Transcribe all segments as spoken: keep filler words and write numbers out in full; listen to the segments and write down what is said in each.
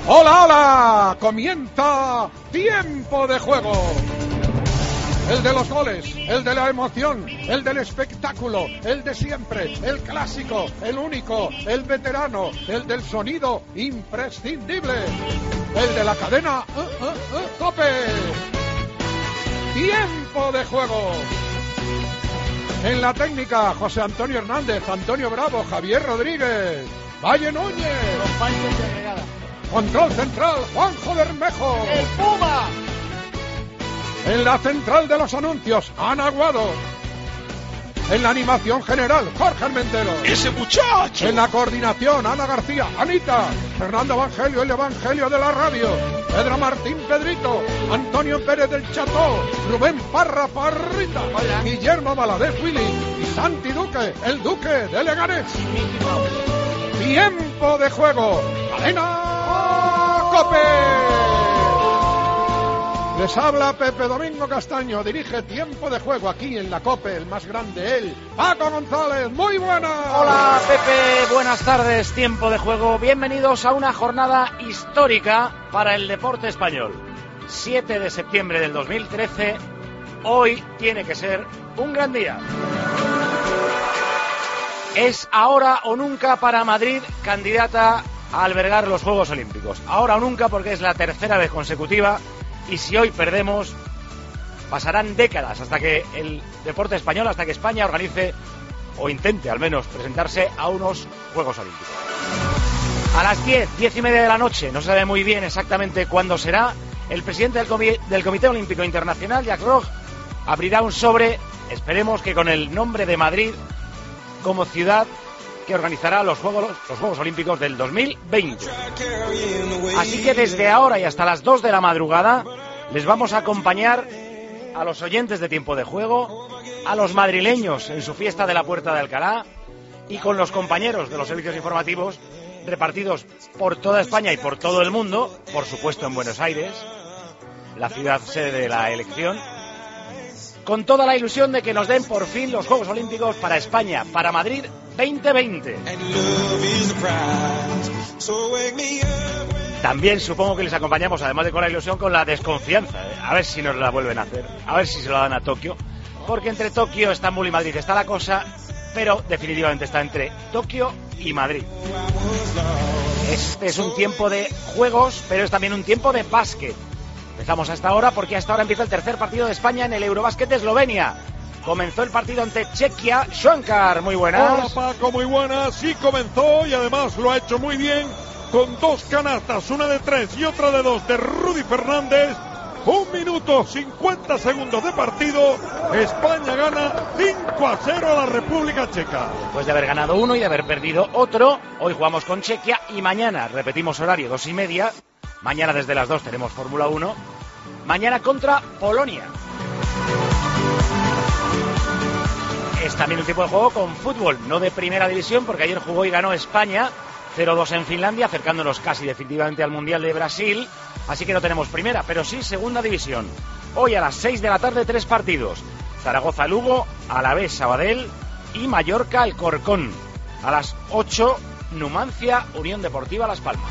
¡Hola, hola! Comienza Tiempo de Juego. El de los goles, el de la emoción, el del espectáculo, el de siempre, el clásico, el único, el veterano, el del sonido imprescindible, el de la cadena uh, uh, uh, COPE. Tiempo de Juego. En la técnica, José Antonio Hernández, Antonio Bravo, Javier Rodríguez, Valle Núñez. Control central, Juanjo Bermejo. ¡El Puma! En la central de los anuncios, Ana Aguado. En la animación general, Jorge Armentero. ¡Ese muchacho! En la coordinación, Ana García, Anita. Fernando Evangelio, el Evangelio de la radio. Pedro Martín Pedrito. Antonio Pérez del Cható. Rubén Parra Parrita. Hola. Guillermo Valadez Willy. Y Santi Duque, el Duque de Leganés. Tiempo de Juego. Cadena COPE. Les habla Pepe Domingo Castaño, dirige Tiempo de Juego aquí en la COPE, el más grande, él, Paco González. Muy buenas. Hola Pepe, buenas tardes, Tiempo de Juego. Bienvenidos a una jornada histórica para el deporte español. siete de septiembre del dos mil trece, hoy tiene que ser un gran día. Es ahora o nunca para Madrid, candidata a albergar los Juegos Olímpicos. Ahora o nunca, porque es la tercera vez consecutiva. Y si hoy perdemos, pasarán décadas hasta que el deporte español, hasta que España organice o intente al menos presentarse a unos Juegos Olímpicos. A las diez, diez y media de la noche, no se sabe muy bien exactamente cuándo será, el presidente del, Comi- del Comité Olímpico Internacional, Jacques Roch, abrirá un sobre, esperemos que con el nombre de Madrid como ciudad que organizará los Juegos, los Juegos Olímpicos del dos mil veinte. Así que desde ahora y hasta las dos de la madrugada les vamos a acompañar a los oyentes de Tiempo de Juego, a los madrileños en su fiesta de la Puerta de Alcalá y con los compañeros de los servicios informativos repartidos por toda España y por todo el mundo, por supuesto en Buenos Aires, la ciudad sede de la elección, con toda la ilusión de que nos den por fin los Juegos Olímpicos para España, para Madrid veinte veinte. También supongo que les acompañamos, además de con la ilusión, con la desconfianza, ¿eh? A ver si nos la vuelven a hacer, a ver si se lo dan a Tokio, porque entre Tokio, Estambul y Madrid está la cosa, pero definitivamente está entre Tokio y Madrid. Este es un tiempo de juegos, pero es también un tiempo de básquet. Empezamos hasta ahora porque hasta ahora empieza el tercer partido de España en el Eurobásquet de Eslovenia. Comenzó el partido ante Chequia. Shankar, muy buenas. Hola Paco, muy buenas. Sí comenzó y además lo ha hecho muy bien con dos canastas, una de tres y otra de dos de Rudy Fernández. Un minuto cincuenta segundos de partido. España gana cinco a cero a la República Checa. Después de haber ganado uno y de haber perdido otro, hoy jugamos con Chequia y mañana repetimos horario dos y media. Mañana desde las dos tenemos Fórmula uno. Mañana contra Polonia. Es también un tipo de juego con fútbol, no de primera división, porque ayer jugó y ganó España cero dos en Finlandia, acercándonos casi definitivamente al Mundial de Brasil. Así que no tenemos primera, pero sí segunda división. Hoy a las seis de la tarde tres partidos. Zaragoza-Lugo, Alavés-Sabadell y Mallorca-Alcorcón. A las ocho, Numancia, Unión Deportiva Las Palmas.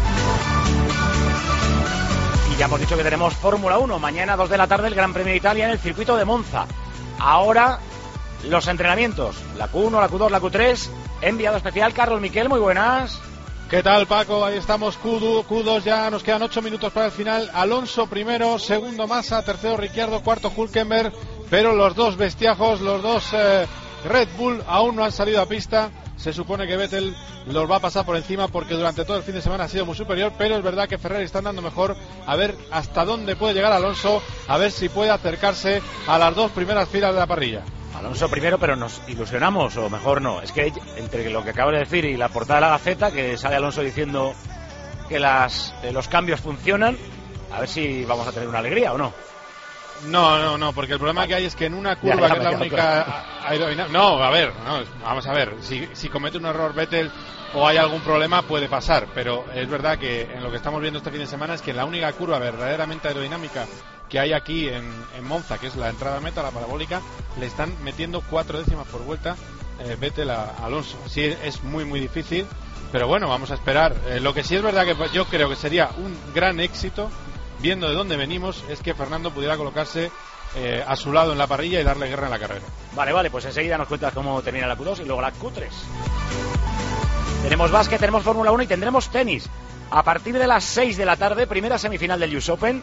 Y ya hemos dicho que tenemos Fórmula uno. Mañana dos de la tarde el Gran Premio de Italia en el circuito de Monza. Ahora los entrenamientos. La Q uno, la Q dos, la Q tres. Enviado especial Carlos Miquel, muy buenas. ¿Qué tal, Paco? Ahí estamos, Q dos, ya nos quedan ocho minutos para el final. Alonso primero, segundo Massa, tercero Ricciardo, cuarto Hülkenberg. Pero los dos bestiajos, los dos eh, Red Bull aún no han salido a pista. Se supone que Vettel los va a pasar por encima porque durante todo el fin de semana ha sido muy superior, pero es verdad que Ferrari está andando mejor. A ver hasta dónde puede llegar Alonso, a ver si puede acercarse a las dos primeras filas de la parrilla. Alonso primero, pero nos ilusionamos, o mejor no. Es que entre lo que acabo de decir y la portada de la Gaceta, que sale Alonso diciendo que las, eh, los cambios funcionan, a ver si vamos a tener una alegría o no. No, no, no, porque el problema que hay es que en una curva, que es la única aerodinámica... No, a ver, no, vamos a ver, si, si comete un error Vettel o hay algún problema puede pasar, pero es verdad que en lo que estamos viendo este fin de semana es que en la única curva verdaderamente aerodinámica que hay aquí en, en Monza, que es la entrada a meta, la parabólica, le están metiendo cuatro décimas por vuelta eh, Vettel a Alonso. Sí, es muy muy difícil, pero bueno, vamos a esperar. Eh, lo que sí es verdad que yo creo que sería un gran éxito, viendo de dónde venimos, es que Fernando pudiera colocarse eh, a su lado en la parrilla y darle guerra en la carrera. Vale, vale, pues enseguida nos cuentas cómo termina la Q dos y luego la Q tres. Tenemos básquet, tenemos Fórmula uno y tendremos tenis. A partir de las seis de la tarde, primera semifinal del U S Open.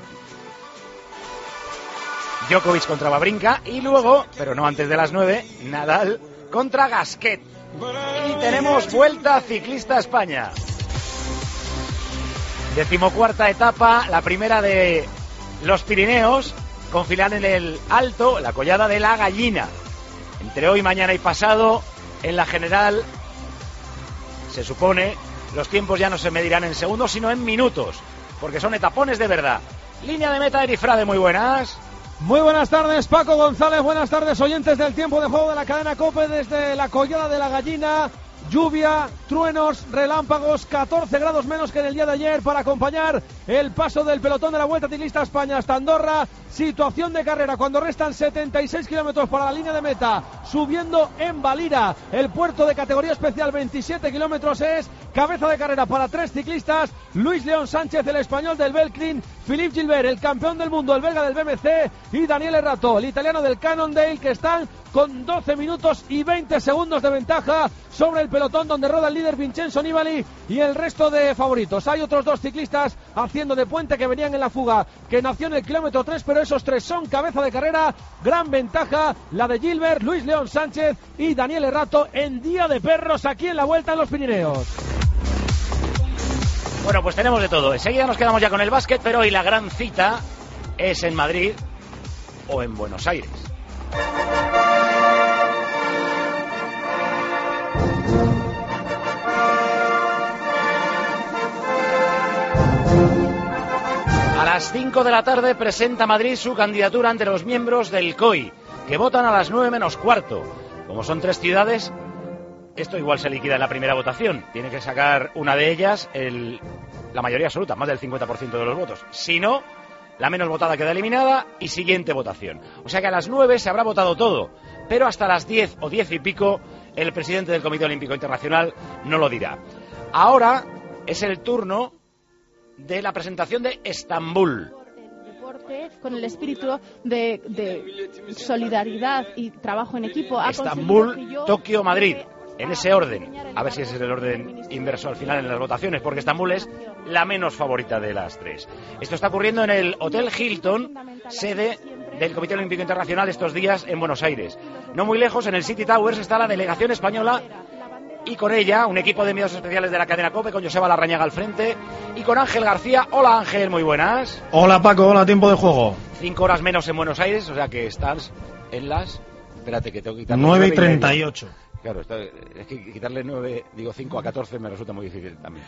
Djokovic contra Wawrinka y luego, pero no antes de las nueve, Nadal contra Gasquet. Y tenemos Vuelta Ciclista a España. Decimocuarta etapa, la primera de los Pirineos, con final en el Alto, la collada de la Gallina. Entre hoy, mañana y pasado, en la general, se supone, los tiempos ya no se medirán en segundos, sino en minutos, porque son etapones de verdad. Línea de meta, Erifrade, muy buenas. Muy buenas tardes, Paco González, buenas tardes, oyentes del tiempo de juego de la cadena COPE desde la collada de la Gallina. Lluvia, truenos, relámpagos, catorce grados menos que en el día de ayer para acompañar el paso del pelotón de la Vuelta Ciclista a España hasta Andorra. Situación de carrera cuando restan setenta y seis kilómetros para la línea de meta, subiendo en Valira, el puerto de categoría especial, veintisiete kilómetros es cabeza de carrera para tres ciclistas: Luis León Sánchez, el español del Belcrin, Philippe Gilbert, el campeón del mundo, el belga del B M C, y Daniel Errato, el italiano del Cannondale, que están con doce minutos y veinte segundos de ventaja sobre el pelotón donde roda el líder Vincenzo Nibali y el resto de favoritos. Hay otros dos ciclistas haciendo de puente que venían en la fuga, que nació en el kilómetro tres, pero esos tres son cabeza de carrera. Gran ventaja la de Gilbert, Luis León Sánchez y Daniel Errato en Día de Perros aquí en la Vuelta en los Pirineos. Bueno, pues tenemos de todo. Enseguida nos quedamos ya con el básquet, pero hoy la gran cita es en Madrid o en Buenos Aires. A las cinco de la tarde presenta Madrid su candidatura ante los miembros del C O I, que votan a las nueve menos cuarto. Como son tres ciudades, esto igual se liquida en la primera votación. Tiene que sacar una de ellas el, la mayoría absoluta, más del cincuenta por ciento de los votos. Si no, la menos votada queda eliminada y siguiente votación. O sea que a las nueve se habrá votado todo, pero hasta las diez o diez y pico el presidente del Comité Olímpico Internacional no lo dirá. Ahora es el turno de la presentación de Estambul. Deporte con el espíritu de, de solidaridad y trabajo en equipo. Estambul, Tokio, Madrid, en ese orden. A ver si ese es el orden inverso al final en las votaciones, porque Estambul es la menos favorita de las tres. Esto está ocurriendo en el Hotel Hilton, sede del Comité Olímpico Internacional, estos días en Buenos Aires. No muy lejos, en el City Towers, está la delegación española y con ella un equipo de enviados especiales de la cadena COPE, con Joseba Larrañaga al frente y con Ángel García. Hola Ángel, muy buenas. Hola Paco, hola, tiempo de juego. Cinco horas menos en Buenos Aires, o sea que estás en las... Espérate que tengo que quitarle... nueve y treinta y ocho. Claro, está, es que quitarle nueve, digo cinco a catorce me resulta muy difícil también.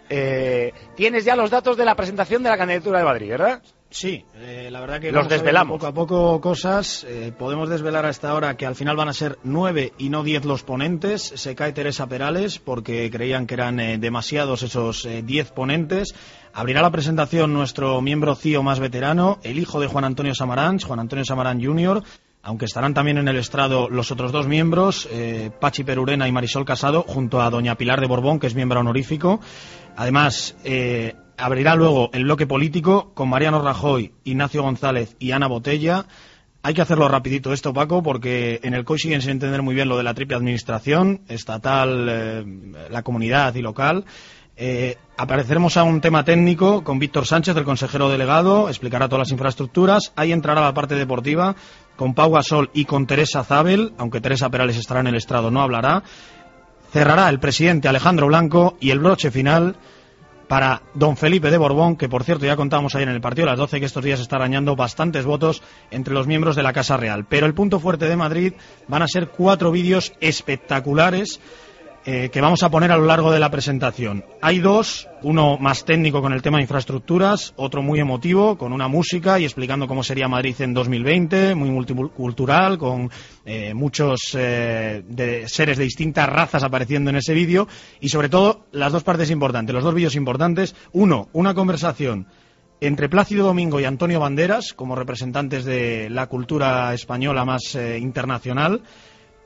Eh, Tienes ya los datos de la presentación de la candidatura de Madrid, ¿verdad? Sí, eh, la verdad que los desvelamos poco a poco cosas. Eh, podemos desvelar hasta ahora que al final van a ser nueve y no diez los ponentes. Se cae Teresa Perales porque creían que eran eh, demasiados esos eh, diez ponentes. Abrirá la presentación nuestro miembro C I O más veterano, el hijo de Juan Antonio Samaranch, Juan Antonio Samaranch junior, aunque estarán también en el estrado los otros dos miembros, eh, Pachi Perurena y Marisol Casado, junto a doña Pilar de Borbón, que es miembro honorífico. Además, eh, abrirá luego el bloque político con Mariano Rajoy, Ignacio González y Ana Botella. Hay que hacerlo rapidito esto, Paco, porque en el C O I siguen sin entender muy bien lo de la triple administración, estatal, eh, la comunidad y local. Eh, apareceremos a un tema técnico con Víctor Sánchez, el consejero delegado, explicará todas las infraestructuras. Ahí entrará la parte deportiva con Pau Gasol y con Teresa Zabel, aunque Teresa Perales estará en el estrado, no hablará. Cerrará el presidente Alejandro Blanco y el broche final para don Felipe de Borbón, que por cierto ya contábamos ayer en el partido a las doce que estos días está arañando bastantes votos entre los miembros de la Casa Real. Pero el punto fuerte de Madrid van a ser cuatro vídeos espectaculares eh, que vamos a poner a lo largo de la presentación. Hay dos, uno más técnico con el tema de infraestructuras, otro muy emotivo con una música y explicando cómo sería Madrid en dos mil veinte, muy multicultural, con eh, muchos eh, de seres de distintas razas apareciendo en ese vídeo, y sobre todo las dos partes importantes, los dos vídeos importantes. Uno, una conversación entre Plácido Domingo y Antonio Banderas como representantes de la cultura española más eh, internacional,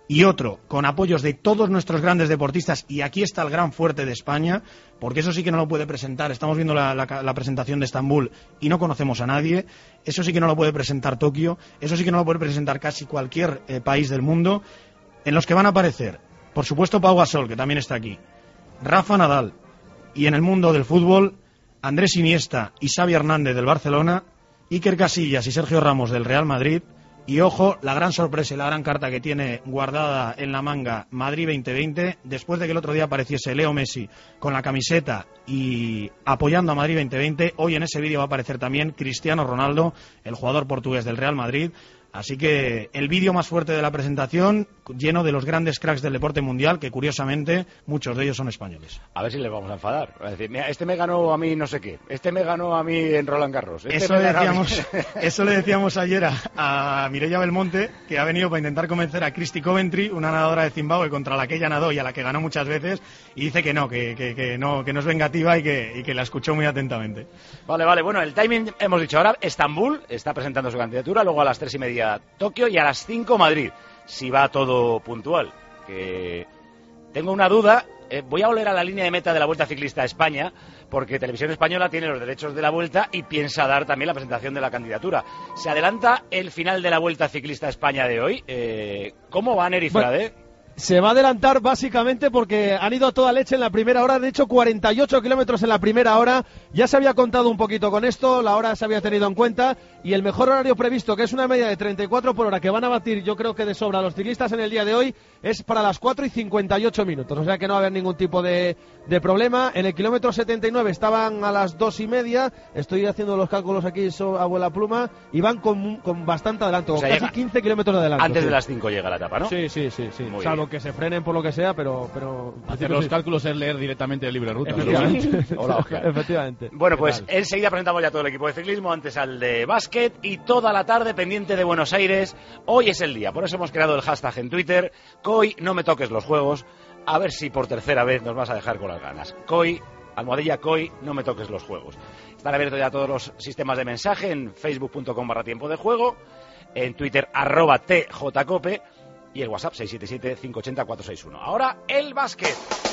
y otro con apoyos de todos nuestros grandes deportistas, y aquí está el gran fuerte de España, porque eso sí que no lo puede presentar. Estamos viendo la, la, la presentación de Estambul y no conocemos a nadie. Eso sí que no lo puede presentar Tokio, eso sí que no lo puede presentar casi cualquier eh, país del mundo, en los que van a aparecer, por supuesto, Pau Gasol, que también está aquí, Rafa Nadal, y en el mundo del fútbol, Andrés Iniesta y Xavi Hernández del Barcelona, Iker Casillas y Sergio Ramos del Real Madrid. Y ojo, la gran sorpresa y la gran carta que tiene guardada en la manga Madrid veinte veinte, después de que el otro día apareciese Leo Messi con la camiseta y apoyando a Madrid veinte veinte, hoy en ese vídeo va a aparecer también Cristiano Ronaldo, el jugador portugués del Real Madrid. Así que el vídeo más fuerte de la presentación, lleno de los grandes cracks del deporte mundial, que curiosamente muchos de ellos son españoles. A ver si les vamos a enfadar. A decir, mira, este me ganó a mí no sé qué, este me ganó a mí en Roland Garros. Este eso, me le decíamos, eso le decíamos ayer a, a Mireia Belmonte, que ha venido para intentar convencer a Christy Coventry, una nadadora de Zimbabue contra la que ella nadó y a la que ganó muchas veces, y dice que no, que, que, que no, que no es vengativa y que, y que la escuchó muy atentamente. Vale, vale, bueno, el timing hemos dicho ahora. Estambul está presentando su candidatura, luego a las tres y media Tokio y a las cinco Madrid, si va todo puntual. Que tengo una duda, eh, voy a volver a la línea de meta de la Vuelta Ciclista a España, porque Televisión Española tiene los derechos de la Vuelta y piensa dar también la presentación de la candidatura. Se adelanta el final de la Vuelta Ciclista a España de hoy. Eh, ¿Cómo va Neri Frade? Bueno, se va a adelantar básicamente porque han ido a toda leche en la primera hora, de hecho cuarenta y ocho kilómetros en la primera hora, ya se había contado un poquito con esto, la hora se había tenido en cuenta y el mejor horario previsto, que es una media de treinta y cuatro por hora, que van a batir yo creo que de sobra los ciclistas en el día de hoy, es para las cuatro y cincuenta y ocho minutos, o sea que no va a haber ningún tipo de, de problema. En el kilómetro setenta y nueve estaban a las dos y media, estoy haciendo los cálculos aquí so, a vuela pluma, y van con, con bastante adelanto, o sea, casi quince kilómetros de adelanto. Antes sí. de las cinco llega la etapa, ¿no? Sí, sí, sí, sí. Muy salvo bien. que se frenen por lo que sea, pero... pero hacer los sí. cálculos es leer directamente el libro de ruta. Efectivamente. Hola, Oscar. Efectivamente. Bueno, pues enseguida presentamos ya todo el equipo de ciclismo, antes al de básquet y toda la tarde pendiente de Buenos Aires. Hoy es el día, por eso hemos creado el hashtag en Twitter, Coi, no me toques los juegos, a ver si por tercera vez nos vas a dejar con las ganas. Coi, almohadilla Coi, no me toques los juegos. Están abiertos ya todos los sistemas de mensaje en facebook punto com barra tiempo de juego, en Twitter arroba tjcope y el WhatsApp seis siete siete, cinco ocho cero, cuatro seis uno. Ahora el básquet.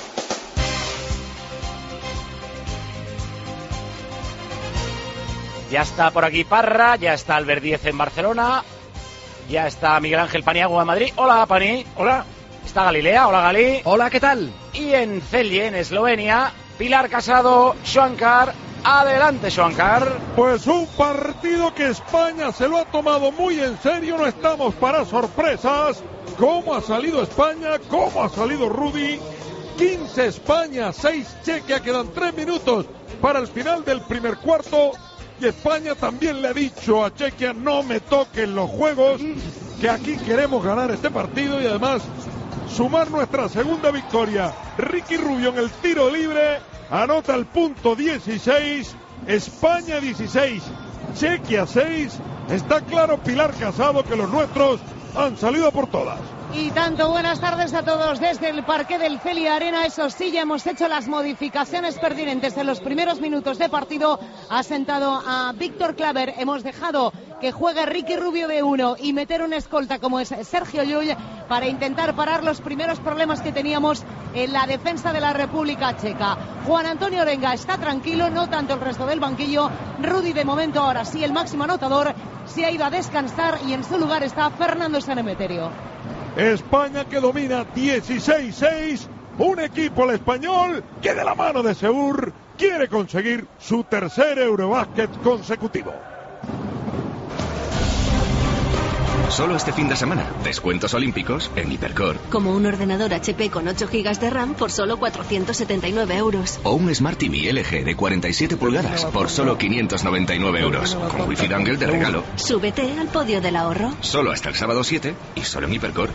Ya está por aquí Parra, ya está Albert Díez en Barcelona, ya está Miguel Ángel Paniagua en Madrid. Hola, Pani. Hola. Está Galilea. Hola, Gali. Hola, ¿qué tal? Y en Celje, en Eslovenia, Pilar Casado, Šuancar. Adelante, Šuancar. Pues un partido que España se lo ha tomado muy en serio, no estamos para sorpresas. ¿Cómo ha salido España? ¿Cómo ha salido Rudy? quince España, seis Chequia, quedan tres minutos para el final del primer cuarto. Y España también le ha dicho a Chequia, no me toquen los juegos, que aquí queremos ganar este partido y además sumar nuestra segunda victoria. Ricky Rubio en el tiro libre anota el punto dieciséis, España dieciséis, Chequia seis. Está claro, Pilar Casado, que los nuestros han salido por todas. Y tanto, buenas tardes a todos desde el parque del Celia Arena. Eso sí, ya hemos hecho las modificaciones pertinentes en los primeros minutos de partido. Ha sentado a Víctor Claver, hemos dejado que juegue Ricky Rubio de uno y meter un escolta como es Sergio Llull para intentar parar los primeros problemas que teníamos en la defensa de la República Checa. Juan Antonio Orenga está tranquilo, no tanto el resto del banquillo. Rudy, de momento, ahora sí, el máximo anotador, se ha ido a descansar y en su lugar está Fernando Sanemeterio. España que domina dieciséis seis, un equipo, el español, que de la mano de Seur quiere conseguir su tercer Eurobásquet consecutivo. Solo este fin de semana, descuentos olímpicos en Hipercor. Como un ordenador H P con ocho gigas de RAM por solo cuatrocientos setenta y nueve euros. O un Smart T V L G de cuarenta y siete pulgadas por solo quinientos noventa y nueve euros. Con Wi-Fi Dangle de regalo. Súbete al podio del ahorro. Solo hasta el sábado siete y solo en Hipercor.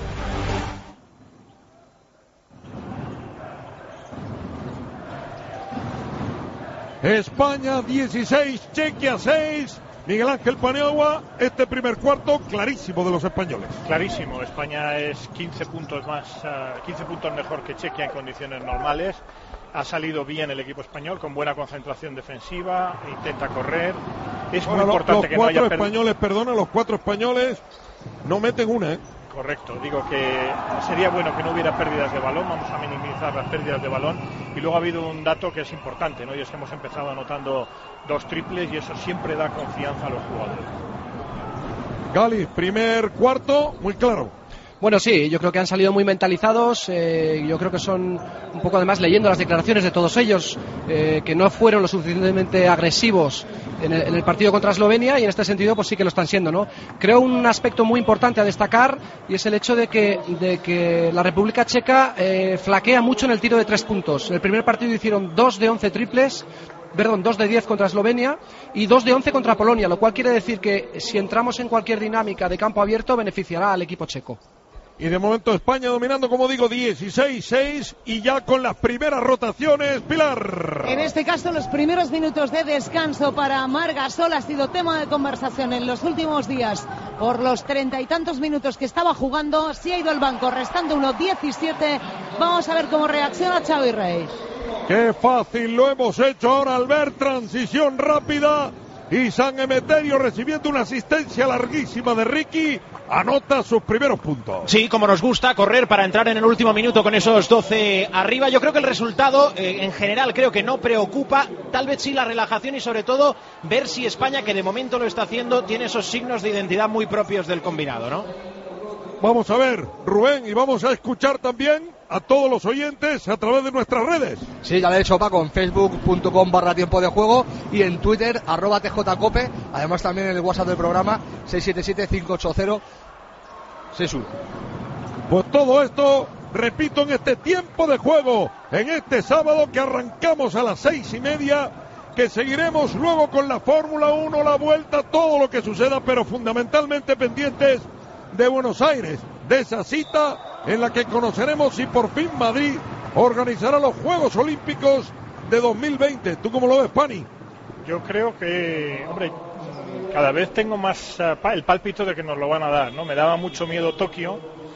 España dieciséis, Chequia seis. Miguel Ángel Paniagua, este primer cuarto clarísimo de los españoles. Clarísimo, España es quince puntos más, uh, quince puntos mejor que Chequia en condiciones normales. Ha salido bien el equipo español, con buena concentración defensiva, intenta correr. Es Bueno, muy importante los que no haya cuatro perdido. españoles, perdona, los cuatro españoles no meten una, ¿eh? Correcto, digo que sería bueno que no hubiera pérdidas de balón, vamos a minimizar las pérdidas de balón, y luego ha habido un dato que es importante, ¿no? Y es que hemos empezado anotando dos triples y eso siempre da confianza a los jugadores. Gali, primer cuarto, muy claro. Bueno, sí, yo creo que han salido muy mentalizados, eh, yo creo que son un poco además leyendo las declaraciones de todos ellos, eh, que no fueron lo suficientemente agresivos en el, en el partido contra Eslovenia, y en este sentido pues sí que lo están siendo, ¿no? Creo un aspecto muy importante a destacar, y es el hecho de que, de que la República Checa eh, flaquea mucho en el tiro de tres puntos. En el primer partido hicieron dos de once triples, perdón, dos de diez contra Eslovenia y dos de once contra Polonia, lo cual quiere decir que si entramos en cualquier dinámica de campo abierto beneficiará al equipo checo. Y de momento España dominando, como digo, dieciséis seis, y ya con las primeras rotaciones, Pilar. En este caso, los primeros minutos de descanso para Marc Gasol ha sido tema de conversación en los últimos días. Por los treinta y tantos minutos que estaba jugando, sí ha ido al banco, restando uno diecisiete. Vamos a ver cómo reacciona Xavi Rey. Qué fácil lo hemos hecho ahora al ver transición rápida. Y San Emeterio, recibiendo una asistencia larguísima de Ricky, anota sus primeros puntos. Sí, como nos gusta correr para entrar en el último minuto con esos doce arriba. Yo creo que el resultado eh, en general creo que no preocupa, tal vez sí la relajación y sobre todo ver si España, que de momento lo está haciendo, tiene esos signos de identidad muy propios del combinado, ¿no? Vamos a ver, Rubén, y vamos a escuchar también a todos los oyentes a través de nuestras redes. Sí, ya lo he hecho, Paco, en facebook punto com barra tiempo de juego y en Twitter, arroba tjcope, además también en el WhatsApp del programa seis siete siete, cinco ocho cero, seis uno. Pues todo esto, repito, en este tiempo de juego, en este sábado que arrancamos a las seis y media, que seguiremos luego con la Fórmula uno, la vuelta, todo lo que suceda, pero fundamentalmente pendientes de Buenos Aires, de esa cita en la que conoceremos si por fin Madrid organizará los Juegos Olímpicos de dos mil veinte. ¿Tú cómo lo ves, Pani? Yo creo que, hombre, cada vez tengo más uh, el pálpito de que nos lo van a dar, ¿no? Me daba mucho miedo Tokio,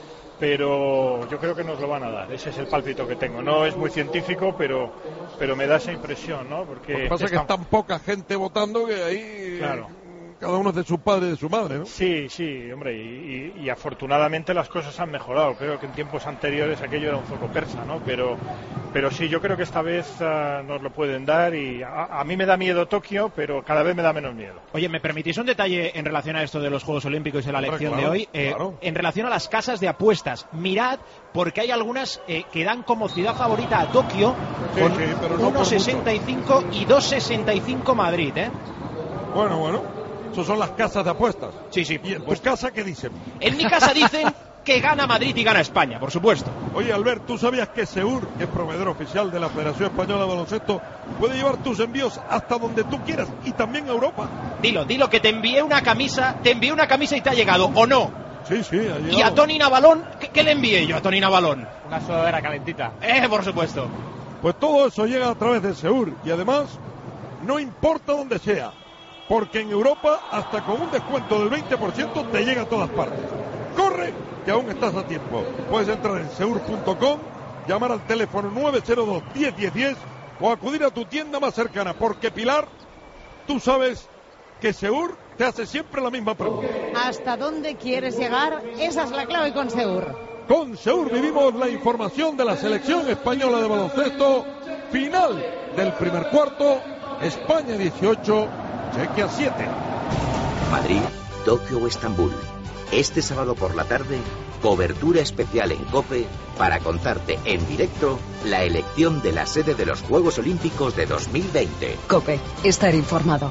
pero yo creo que nos lo van a dar. Ese es el pálpito que tengo. No es muy científico, pero pero me da esa impresión, ¿no? Porque lo que pasa es que es tan poca gente votando que ahí... Claro. Cada uno es de su padre y de su madre, ¿no? Sí, sí, hombre, y, y, y afortunadamente las cosas han mejorado. Creo que en tiempos anteriores aquello era un zoco persa, ¿no? Pero, pero sí, yo creo que esta vez uh, nos lo pueden dar, y a, a mí me da miedo Tokio, pero cada vez me da menos miedo. Oye, ¿me permitís un detalle en relación a esto de los Juegos Olímpicos y la elección claro, de hoy? Eh, claro. En relación a las casas de apuestas, mirad, porque hay algunas eh, que dan como ciudad favorita a Tokio, sí, con sí, pero no uno sesenta y cinco y dos sesenta y cinco Madrid, ¿eh? Bueno, bueno. Esas son las casas de apuestas. Sí, sí. ¿Y en tu casa qué dicen? En mi casa dicen que gana Madrid y gana España, por supuesto. Oye, Albert, ¿tú sabías que Seur, que es proveedor oficial de la Federación Española de Baloncesto, puede llevar tus envíos hasta donde tú quieras y también a Europa? Dilo, dilo, que te envié una camisa, te envié una camisa y te ha llegado, ¿o no? Sí, sí, ha llegado. ¿Y a Tony Navalón? ¿Qué, qué le envié yo a Tony Navalón? Una sudadera calentita. Eh, por supuesto. Pues todo eso llega a través de Seur, y además, no importa dónde sea, porque en Europa, hasta con un descuento del veinte por ciento, te llega a todas partes. ¡Corre! Que aún estás a tiempo. Puedes entrar en seur punto com, llamar al teléfono nueve cero dos, diez, diez, diez o acudir a tu tienda más cercana, porque, Pilar, tú sabes que Seur te hace siempre la misma pregunta. ¿Hasta dónde quieres llegar? Esa es la clave con Seur. Con Seur vivimos la información de la selección española de baloncesto. Final del primer cuarto, España dieciocho, Chequia siete. Madrid, Tokio o Estambul. Este sábado por la tarde, cobertura especial en COPE para contarte en directo la elección de la sede de los Juegos Olímpicos de dos mil veinte. COPE, estar informado.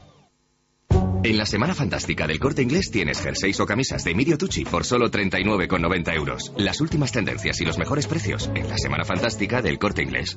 En la Semana Fantástica del Corte Inglés tienes jerseys o camisas de Emilio Tucci por solo treinta y nueve con noventa euros. Las últimas tendencias y los mejores precios en la Semana Fantástica del Corte Inglés.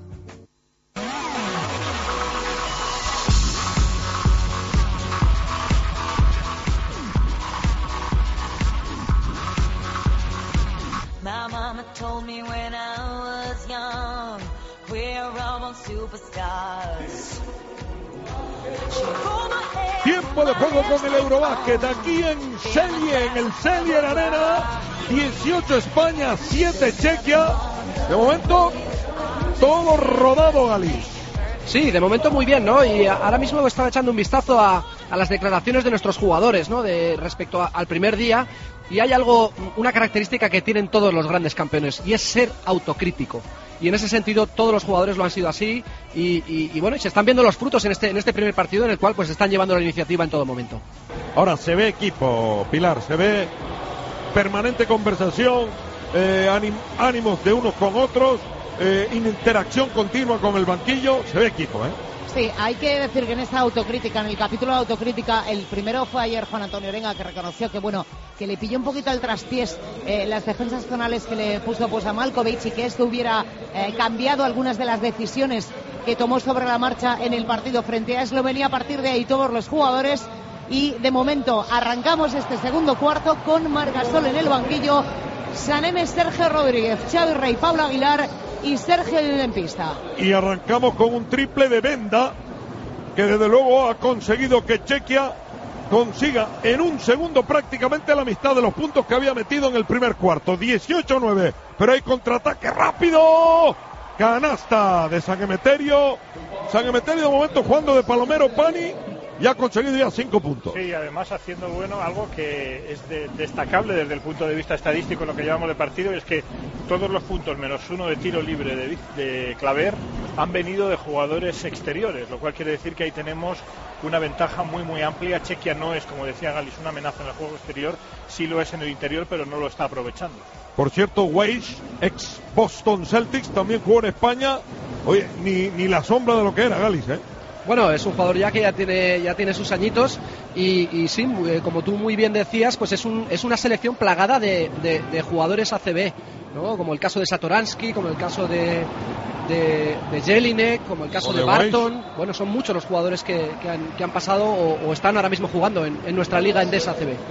Tiempo de juego con el Eurobásquet aquí en Celje, en el Celje Arena. dieciocho España, siete Chequia. De momento, todo rodado, Gali. Sí, de momento muy bien, ¿no? Y ahora mismo estaba echando un vistazo a, a las declaraciones de nuestros jugadores, ¿no? De respecto a, al primer día, y hay algo, una característica que tienen todos los grandes campeones, y es ser autocrítico. Y en ese sentido todos los jugadores lo han sido así, y, y, y bueno, se están viendo los frutos en este, en este primer partido, en el cual pues están llevando la iniciativa en todo momento. Ahora se ve equipo, Pilar, se ve permanente conversación, eh, ánim, ánimos de unos con otros, eh, interacción continua con el banquillo, se ve equipo, ¿eh? Sí, hay que decir que en esta autocrítica, en el capítulo de autocrítica, el primero fue ayer Juan Antonio Orenga, que reconoció que bueno, que le pilló un poquito al traspiés eh, las defensas zonales que le puso pues a Malkovic, y que esto hubiera eh, cambiado algunas de las decisiones que tomó sobre la marcha en el partido frente a Eslovenia. A partir de ahí todos los jugadores, y de momento arrancamos este segundo cuarto con Marc Gasol en el banquillo, Sanem, Sergio Rodríguez, Xavi Rey, Pablo Aguilar y Sergio Llull en pista. Y arrancamos con un triple de Benda, que desde luego ha conseguido que Chequia consiga en un segundo prácticamente la mitad de los puntos que había metido en el primer cuarto. dieciocho nueve, pero hay contraataque rápido, canasta de San Emeterio. San Emeterio de momento jugando de palomero Pani, y ha conseguido ya cinco puntos. Sí, además haciendo bueno algo que es de, destacable desde el punto de vista estadístico en lo que llevamos de partido, es que todos los puntos menos uno de tiro libre de, de Claver han venido de jugadores exteriores, lo cual quiere decir que ahí tenemos una ventaja muy muy amplia. Chequia no es, como decía Galis, una amenaza en el juego exterior, sí lo es en el interior, pero no lo está aprovechando. Por cierto, Weiss, ex Boston Celtics, también jugó en España. Oye, ni, ni la sombra de lo que era Galis, ¿eh? Bueno, es un jugador ya que ya tiene ya tiene sus añitos, y, y sí, como tú muy bien decías, pues es un es una selección plagada de, de, de jugadores A C B, ¿no? Como el caso de Satoransky, como el caso de de, de Jelinek, como el caso de, de Barton. Bueno, son muchos los jugadores que, que, han, que han pasado o, o están ahora mismo jugando en, en nuestra liga Endesa A C B.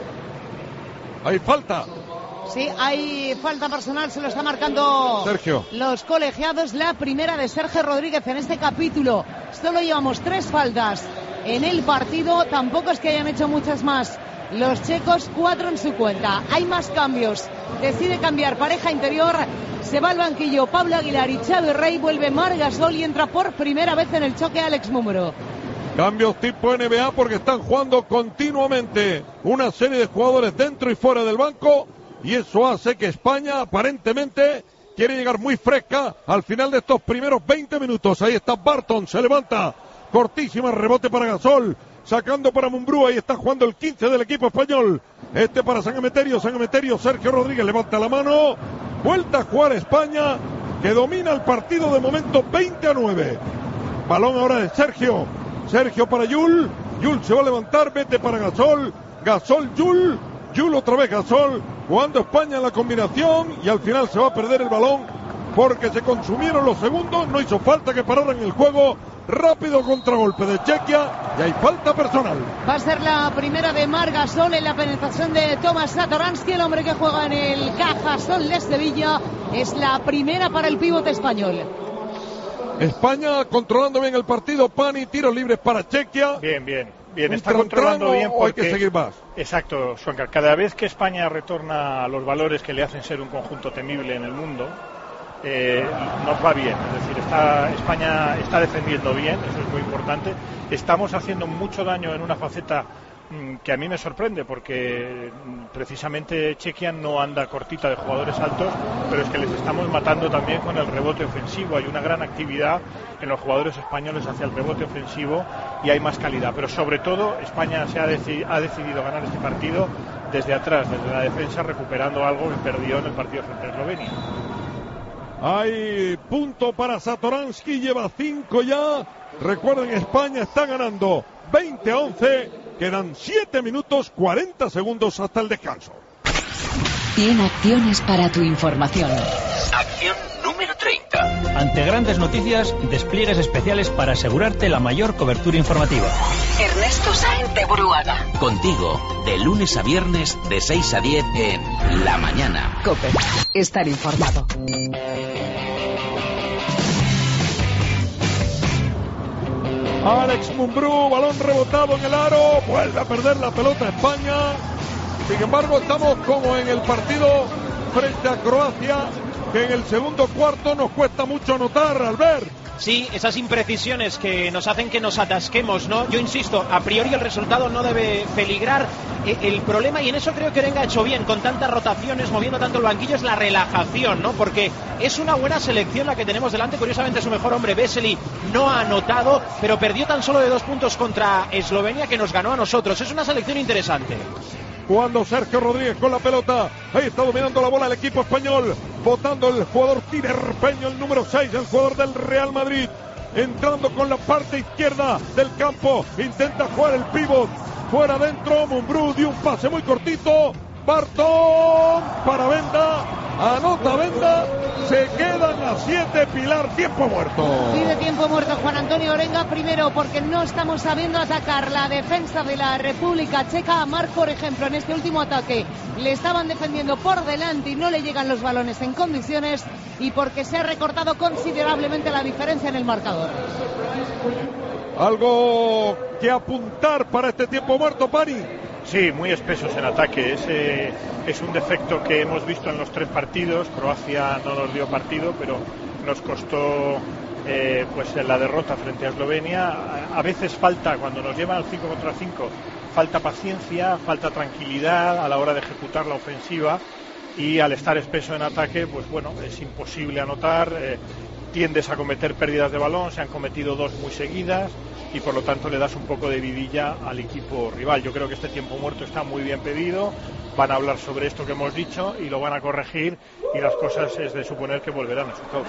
Hay falta. Sí, hay falta personal, se lo está marcando Sergio. Los colegiados, la primera de Sergio Rodríguez en este capítulo. Solo llevamos tres faltas en el partido, tampoco es que hayan hecho muchas más los checos, cuatro en su cuenta. Hay más cambios, decide cambiar pareja interior, se va al banquillo Pablo Aguilar y Xavi Rey, vuelve Marc Gasol y entra por primera vez en el choque Alex Múmero. Cambios tipo N B A porque están jugando continuamente una serie de jugadores dentro y fuera del banco, y eso hace que España aparentemente quiere llegar muy fresca al final de estos primeros veinte minutos. Ahí está Barton, se levanta, cortísima, rebote para Gasol, sacando para Mumbrú, ahí está jugando el quince del equipo español. Este para San Emeterio, San Emeterio, Sergio Rodríguez levanta la mano, vuelta a jugar España, que domina el partido de momento veinte a nueve. Balón ahora de Sergio, Sergio para Llull, Llull se va a levantar, vete para Gasol, Gasol, Llull, Llull otra vez Gasol, jugando España en la combinación, y al final se va a perder el balón porque se consumieron los segundos, no hizo falta que pararan el juego. Rápido contragolpe de Chequia y hay falta personal. Va a ser la primera de Marc Gasol en la penetración de Tomás Satoransky, el hombre que juega en el Cajasol de Sevilla. Es la primera para el pivote español. España controlando bien el partido. Pani, tiros libres para Chequia. Bien, bien, bien. Está tran, controlando tran, bien porque... hay que seguir más. Exacto, Suancar. Cada vez que España retorna a los valores que le hacen ser un conjunto temible en el mundo, Eh, nos va bien, es decir, está, España está defendiendo bien, eso es muy importante. Estamos haciendo mucho daño en una faceta mmm, que a mí me sorprende, porque mmm, precisamente Chequia no anda cortita de jugadores altos, pero es que les estamos matando también con el rebote ofensivo. Hay una gran actividad en los jugadores españoles hacia el rebote ofensivo y hay más calidad, pero sobre todo España se ha, deci- ha decidido ganar este partido desde atrás, desde la defensa, recuperando algo que perdió en el partido frente a Eslovenia. Hay punto para Satoransky, lleva cinco ya. Recuerden, España está ganando veinte a once. Quedan siete minutos cuarenta segundos hasta el descanso. cien acciones para tu información. Acción número treinta. Ante grandes noticias, despliegues especiales para asegurarte la mayor cobertura informativa. Ernesto Sáenz de Buruaga. Contigo, de lunes a viernes, de seis a diez en La Mañana. COPE. Estar informado. Alex Mumbrú, balón rebotado en el aro, vuelve a perder la pelota España. Sin embargo, estamos como en el partido frente a Croacia, que en el segundo cuarto nos cuesta mucho anotar. Albert. Sí, esas imprecisiones que nos hacen que nos atasquemos, ¿no? Yo insisto, a priori el resultado no debe peligrar. Eh, el problema, y en eso creo que Orenga ha hecho bien, con tantas rotaciones, moviendo tanto el banquillo, es la relajación, ¿no? Porque es una buena selección la que tenemos delante. Curiosamente su mejor hombre, Vesely, no ha anotado, pero perdió tan solo de dos puntos contra Eslovenia, que nos ganó a nosotros. Es una selección interesante. Cuando Sergio Rodríguez con la pelota, ahí está dominando la bola el equipo español, votando el jugador tinerfeño, el número seis, el jugador del Real Madrid, entrando con la parte izquierda del campo, intenta jugar el pívot, fuera adentro, Mumbrú dio un pase muy cortito, Barton para Benda, anota Benda, se quedan a siete, Pilar, tiempo muerto. Pide tiempo muerto Juan Antonio Orenga, primero porque no estamos sabiendo atacar la defensa de la República Checa. A Marc, por ejemplo, en este último ataque le estaban defendiendo por delante y no le llegan los balones en condiciones, y porque se ha recortado considerablemente la diferencia en el marcador. Algo que apuntar para este tiempo muerto, Pani. Sí, muy espesos en ataque. Es, eh, es un defecto que hemos visto en los tres partidos. Croacia no nos dio partido, pero nos costó eh, pues la derrota frente a Eslovenia. A, a veces falta, cuando nos llevan al cinco contra cinco, falta paciencia, falta tranquilidad a la hora de ejecutar la ofensiva, y al estar espeso en ataque, pues bueno, es imposible anotar. Eh, tiendes a cometer pérdidas de balón, se han cometido dos muy seguidas, y por lo tanto le das un poco de vidilla al equipo rival. Yo creo que este tiempo muerto está muy bien pedido, van a hablar sobre esto que hemos dicho y lo van a corregir, y las cosas es de suponer que volverán a su cauce.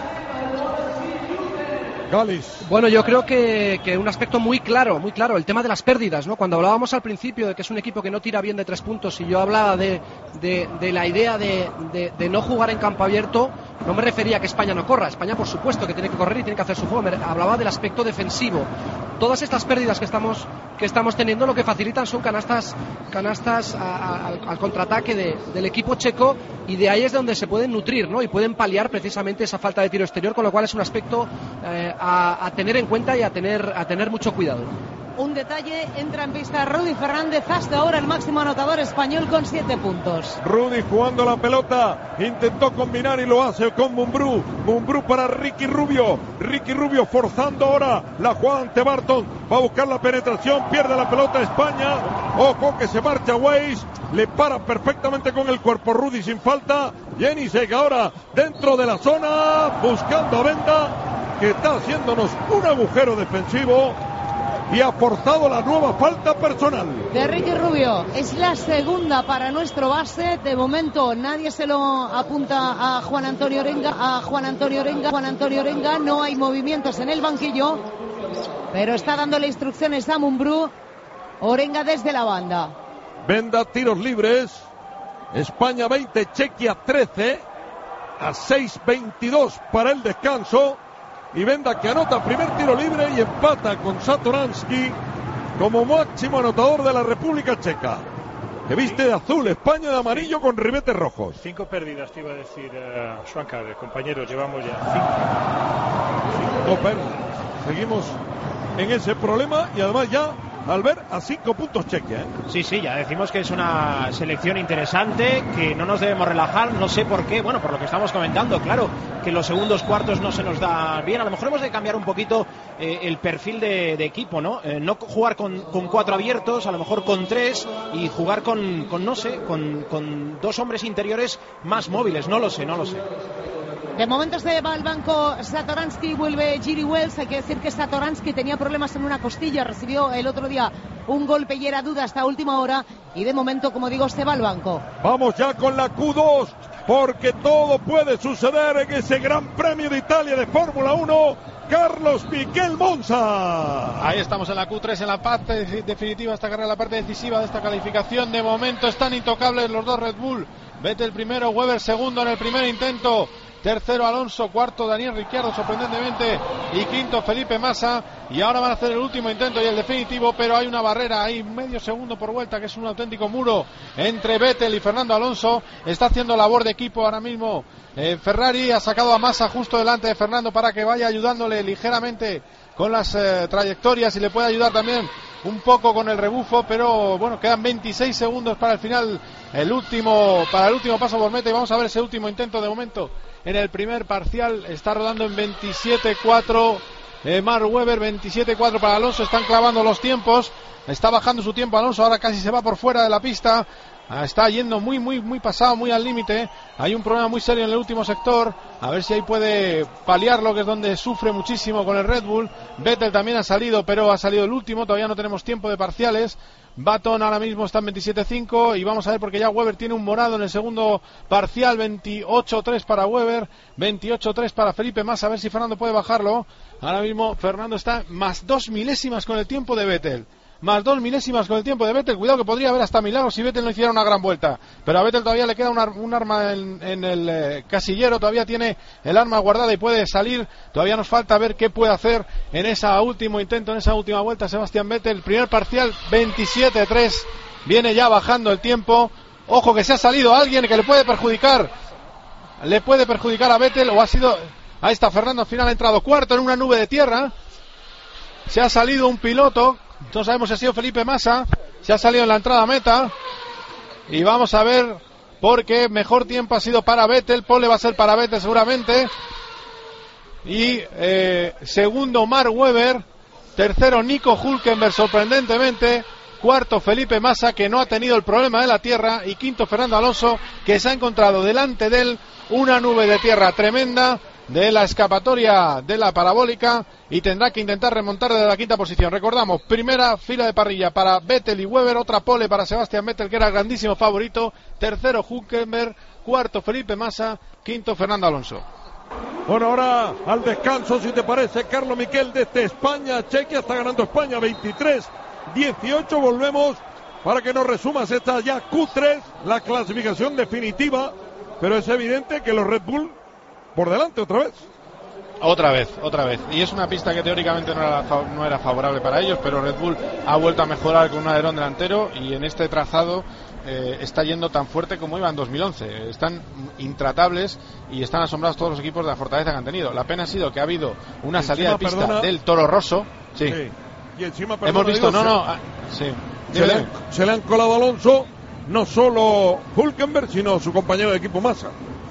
Galis. Bueno, yo creo que, que un aspecto muy claro, muy claro, el tema de las pérdidas, ¿no? Cuando hablábamos al principio de que es un equipo que no tira bien de tres puntos, y yo hablaba de, de, de la idea de, de, de no jugar en campo abierto, no me refería a que España no corra. España, por supuesto, que tiene que correr y tiene que hacer su juego. Me hablaba del aspecto defensivo. Todas estas pérdidas que estamos que estamos teniendo, lo que facilitan son canastas canastas a, a, al, al contraataque de, del equipo checo, y de ahí es de donde se pueden nutrir, ¿no? Y pueden paliar precisamente esa falta de tiro exterior, con lo cual es un aspecto eh, a, a tener en cuenta y a tener a tener mucho cuidado. Un detalle, entra en pista Rudy Fernández, hasta ahora el máximo anotador español con siete puntos. Rudy jugando la pelota, intentó combinar y lo hace con Mumbrú. Mumbrú para Ricky Rubio. Ricky Rubio forzando ahora la jugada ante Barton. Va a buscar la penetración, pierde la pelota España. Ojo que se marcha Weiss. Le para perfectamente con el cuerpo Rudy sin falta. Jenny Sega ahora dentro de la zona, buscando a Benda, que está haciéndonos un agujero defensivo, y ha forzado la nueva falta personal de Ricky Rubio. Es la segunda para nuestro base. De momento nadie se lo apunta a Juan Antonio Orenga. A Juan Antonio Orenga. Juan Antonio Orenga. No hay movimientos en el banquillo, pero está dándole instrucciones a Mumbrú. Orenga desde la banda. Benda, tiros libres. España veinte, Chequia trece. A seis veintidós para el descanso. Y Benda, que anota primer tiro libre y empata con Satoransky como máximo anotador de la República Checa, que viste de azul, España de amarillo con ribetes rojos. Cinco pérdidas, te iba a decir, uh, Schwanker, compañeros, llevamos ya cinco. Cinco pérdidas. Seguimos en ese problema, y además ya al ver a cinco puntos Chequia, ¿eh? Sí, sí, ya decimos que es una selección interesante, que no nos debemos relajar, no sé por qué, bueno, por lo que estamos comentando, claro, que los segundos cuartos no se nos da bien. A lo mejor hemos de cambiar un poquito eh, el perfil de, de equipo, ¿no? Eh, no jugar con, con cuatro abiertos, a lo mejor con tres, y jugar con, con no sé, con, con dos hombres interiores más móviles, no lo sé, no lo sé. De momento se va al banco Satoransky, vuelve Giri Wells. Hay que decir que Satoransky tenía problemas en una costilla, recibió el otro día un golpe y era duda hasta última hora, y de momento, como digo, se va al banco. Vamos ya con la Q dos, porque todo puede suceder en ese Gran Premio de Italia de Fórmula uno. Carlos Miquel Monza. Ahí estamos en la Q tres, en la parte definitiva, esta carrera, la parte decisiva de esta calificación. De momento están intocables los dos Red Bull. Vettel primero, Weber segundo en el primer intento. Tercero Alonso, cuarto Daniel Ricciardo sorprendentemente, y quinto Felipe Massa. Y ahora van a hacer el último intento y el definitivo, pero hay una barrera ahí, medio segundo por vuelta, que es un auténtico muro entre Vettel y Fernando Alonso. Está haciendo labor de equipo ahora mismo eh, Ferrari. Ha sacado a Massa justo delante de Fernando para que vaya ayudándole ligeramente con las eh, trayectorias y le puede ayudar también un poco con el rebufo, pero bueno, quedan veintiséis segundos para el final, el último, para el último paso por meta, y vamos a ver ese último intento de momento en el primer parcial. Está rodando en veintisiete cuatro eh, Mark Webber, veintisiete cuatro para Alonso. Están clavando los tiempos, está bajando su tiempo Alonso, ahora casi se va por fuera de la pista. Está yendo muy, muy, muy pasado, muy al límite. Hay un problema muy serio en el último sector. A ver si ahí puede paliarlo, que es donde sufre muchísimo con el Red Bull. Vettel también ha salido, pero ha salido el último. Todavía no tenemos tiempo de parciales. Baton ahora mismo está en veintisiete cinco. Y vamos a ver, porque ya Webber tiene un morado en el segundo parcial. veintiocho tres para Webber, veintiocho tres para Felipe Massa. A ver si Fernando puede bajarlo. Ahora mismo Fernando está más dos milésimas con el tiempo de Vettel. Más dos milésimas con el tiempo de Vettel. Cuidado que podría haber hasta milagros si Vettel no hiciera una gran vuelta. Pero a Vettel todavía le queda un, ar un arma en, en el eh, casillero. Todavía tiene el arma guardada y puede salir. Todavía nos falta ver qué puede hacer en ese último intento, en esa última vuelta Sebastián Vettel. Primer parcial veintisiete tres. Viene ya bajando el tiempo. Ojo que se ha salido alguien que le puede perjudicar. Le puede perjudicar a Vettel. O ha sido... Ahí está Fernando, al final ha entrado cuarto en una nube de tierra. Se ha salido un piloto. No sabemos si ha sido Felipe Massa. Se ha salido en la entrada a meta. Y vamos a ver, porque mejor tiempo ha sido para Vettel. Pole va a ser para Vettel seguramente. Y eh, segundo Mark Webber. Tercero Nico Hülkenberg sorprendentemente. Cuarto Felipe Massa, que no ha tenido el problema de la tierra. Y quinto Fernando Alonso, que se ha encontrado delante de él una nube de tierra tremenda de la escapatoria de la parabólica, y tendrá que intentar remontar desde la quinta posición. Recordamos, primera fila de parrilla para Vettel y Webber, otra pole para Sebastián Vettel, que era el grandísimo favorito, tercero Hülkenberg, cuarto Felipe Massa, quinto Fernando Alonso. Bueno, ahora al descanso, si te parece, Carlos Miquel, desde España. Chequia está ganando España veintitrés dieciocho. Volvemos para que nos resumas esta ya Q tres, la clasificación definitiva, pero es evidente que los Red Bull por delante otra vez. Otra vez, otra vez. Y es una pista que teóricamente no era, no era favorable para ellos, pero Red Bull ha vuelto a mejorar con un alerón delantero, y en este trazado eh, está yendo tan fuerte como iba en dos mil once. Están intratables y están asombrados todos los equipos de la fortaleza que han tenido. La pena ha sido que ha habido una encima, salida de pista perdona, del Toro Rosso. Sí. sí. Y encima, perdona, hemos visto, digo, no, se, no. Ah, sí. Se, le han, se le han colado a Alonso, no solo Hülkenberg, sino su compañero de equipo Massa.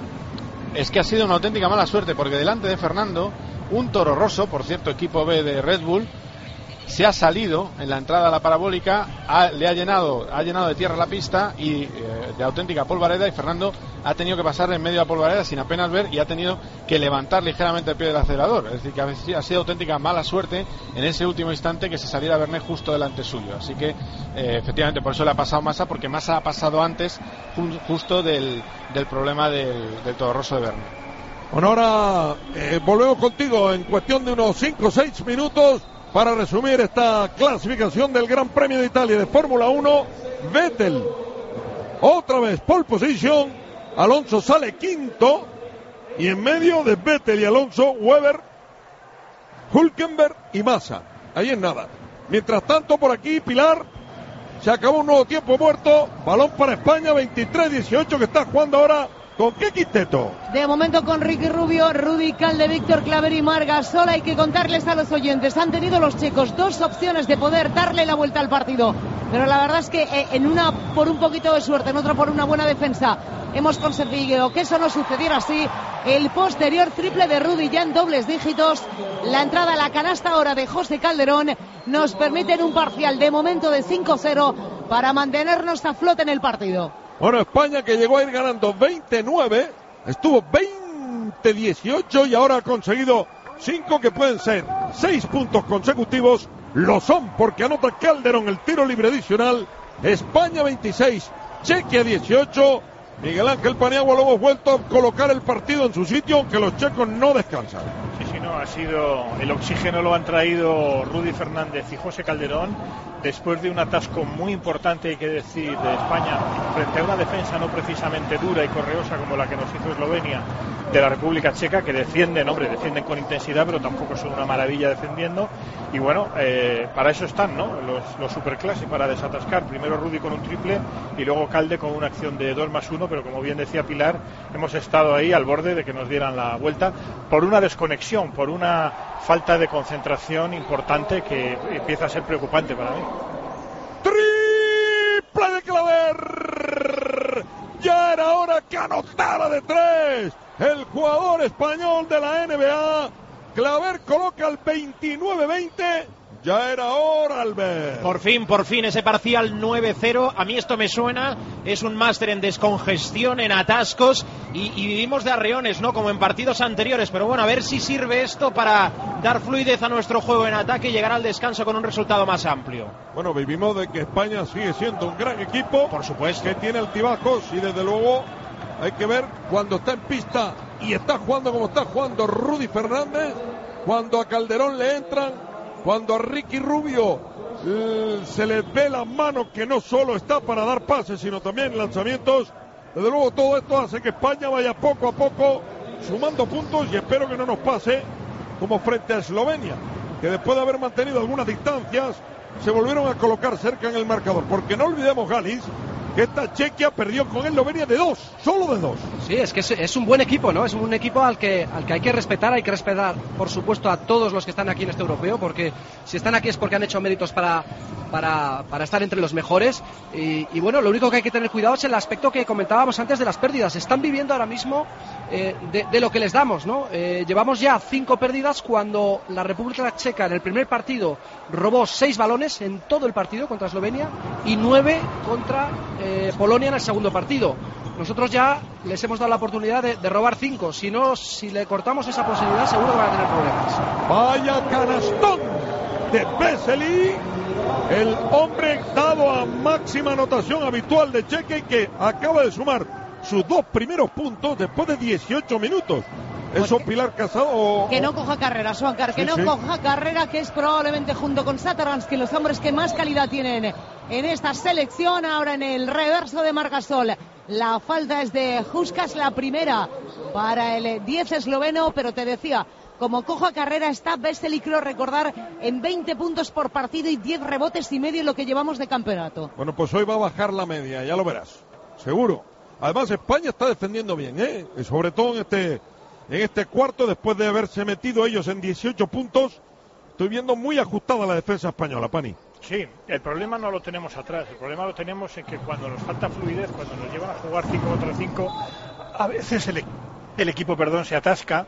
Es que ha sido una auténtica mala suerte, porque delante de Fernando, un Toro Rosso, por cierto equipo B de Red Bull, se ha salido en la entrada a la parabólica, ha, le ha llenado ha llenado de tierra la pista y eh, de auténtica polvareda, y Fernando ha tenido que pasar en medio de la polvareda sin apenas ver, y ha tenido que levantar ligeramente el pie del acelerador. Es decir, que ha, ha sido auténtica mala suerte en ese último instante que se saliera Vernet justo delante suyo. Así que eh, efectivamente por eso le ha pasado Massa, porque Massa ha pasado antes ju justo del, del problema del, del Toro Rosso de Vernet. Bueno, ahora eh, volvemos contigo en cuestión de unos cinco o seis minutos para resumir esta clasificación del Gran Premio de Italia de Fórmula uno. Vettel, otra vez pole position, Alonso sale quinto, y en medio de Vettel y Alonso, Webber, Hülkenberg y Massa. Ahí es nada. Mientras tanto, por aquí, Pilar, se acabó un nuevo tiempo muerto, balón para España, veintitrés dieciocho, que está jugando ahora. ¿Con qué quinteto? De momento con Ricky Rubio, Rudy Calde, Víctor Claver y Marc Gasol. Hay que contarles a los oyentes, han tenido los checos dos opciones de poder darle la vuelta al partido, pero la verdad es que eh, en una por un poquito de suerte, en otra por una buena defensa, hemos conseguido que eso no sucediera así. El posterior triple de Rudy ya en dobles dígitos, la entrada a la canasta ahora de José Calderón, nos permiten un parcial de momento de cinco cero para mantenernos a flote en el partido. Bueno, España, que llegó a ir ganando veintinueve, estuvo veinte dieciocho y ahora ha conseguido cinco que pueden ser seis puntos consecutivos. Lo son, porque anota Calderón el tiro libre adicional. España veintiséis, Chequia dieciocho. Miguel Ángel Paniagua, lo hemos vuelto a colocar el partido en su sitio, aunque los checos no descansan. Sí, sí, no, ha sido el oxígeno lo han traído Rudy Fernández y José Calderón, después de un atasco muy importante, hay que decir, de España, frente a una defensa no precisamente dura y correosa como la que nos hizo Eslovenia de la República Checa, que defienden, hombre, defienden con intensidad, pero tampoco son una maravilla defendiendo. Y bueno, eh, para eso están, ¿no? Los, los superclases, para desatascar. Primero Rudy con un triple y luego Calde con una acción de dos más uno, pero como bien decía Pilar, hemos estado ahí al borde de que nos dieran la vuelta por una desconexión un, por una falta de concentración importante que empieza a ser preocupante para mí. ¡Triple de Claver! Ya era hora que anotara de tres el jugador español de la N B A. Claver coloca el veintinueve veinte. Ya era hora, Albert. Por fin, por fin, ese parcial nueve cero. A mí esto me suena. Es un máster en descongestión, en atascos. Y, y vivimos de arreones, ¿no? Como en partidos anteriores. Pero bueno, a ver si sirve esto para dar fluidez a nuestro juego en ataque y llegar al descanso con un resultado más amplio. Bueno, vivimos de que España sigue siendo un gran equipo. Por supuesto. Que tiene altibajos y desde luego hay que ver cuando está en pista y está jugando como está jugando Rudy Fernández. Cuando a Calderón le entran. Cuando a Ricky Rubio eh, se le ve la mano que no solo está para dar pases, sino también lanzamientos. Desde luego todo esto hace que España vaya poco a poco sumando puntos y espero que no nos pase como frente a Eslovenia, que después de haber mantenido algunas distancias se volvieron a colocar cerca en el marcador. Porque no olvidemos, Galis, que esta Chequia perdió con Eslovenia de dos, solo de dos. Sí, es que es, es un buen equipo, ¿no? Es un equipo al que, al que hay que respetar, hay que respetar, por supuesto, a todos los que están aquí en este europeo, porque si están aquí es porque han hecho méritos para, para, para estar entre los mejores. Y, y bueno, lo único que hay que tener cuidado es el aspecto que comentábamos antes de las pérdidas. Están viviendo ahora mismo eh, de, de lo que les damos, ¿no? Eh, llevamos ya cinco pérdidas cuando la República Checa en el primer partido robó seis balones en todo el partido contra Eslovenia y nueve contra eh, Polonia en el segundo partido. Nosotros ya les hemos dado la oportunidad de, de robar cinco. Si no, si le cortamos esa posibilidad, seguro que van a tener problemas. Vaya canastón de Vesely, el hombre dado a máxima anotación habitual de Checa y que acaba de sumar sus dos primeros puntos después de dieciocho minutos. ¿Eso Pilar Casado? Que no coja carrera, Suancar, que sí, no sí. coja carrera, que es probablemente junto con Satoransky los hombres que más calidad tienen en esta selección. Ahora en el reverso de Margasol, la falta es de Huskas, la primera para el diez esloveno, pero te decía, como coja carrera está Vesely, creo recordar, en veinte puntos por partido y diez rebotes y medio en lo que llevamos de campeonato. Bueno, pues hoy va a bajar la media, ya lo verás, seguro. Además España está defendiendo bien, ¿eh? Y sobre todo en este... En este cuarto, después de haberse metido ellos en dieciocho puntos, estoy viendo muy ajustada la defensa española, Pani. Sí, el problema no lo tenemos atrás, el problema lo tenemos en que cuando nos falta fluidez, cuando nos llevan a jugar cinco contra cinco, a veces el, el equipo perdón, se atasca